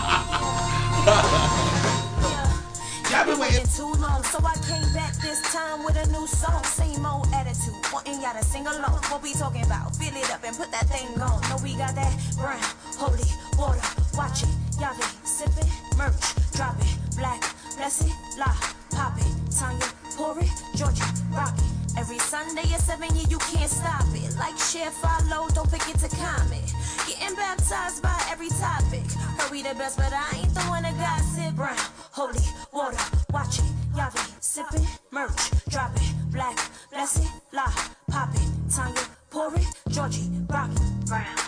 Y'all been waiting too long, so I came back this time with a new song. Same old attitude, wanting y'all to sing along. What we talking about? Fill it up and put that thing on. Know we got that brown, holy water. Watch it, y'all be sipping, merch, drop it, black, blessed, la, pop it, Tanya, pour it, Georgia, rock it. Every Sunday at seven, yeah, you can't stop it. Like, share, follow, don't forget to comment. Getting baptized by every topic. Heard we the best, but I ain't the one that gossip. Brown, holy water, watch it. Y'all be sipping, merch, drop it. Black, blessed, la, pop it. Tanya, pour it, Georgie, rock it. Brown.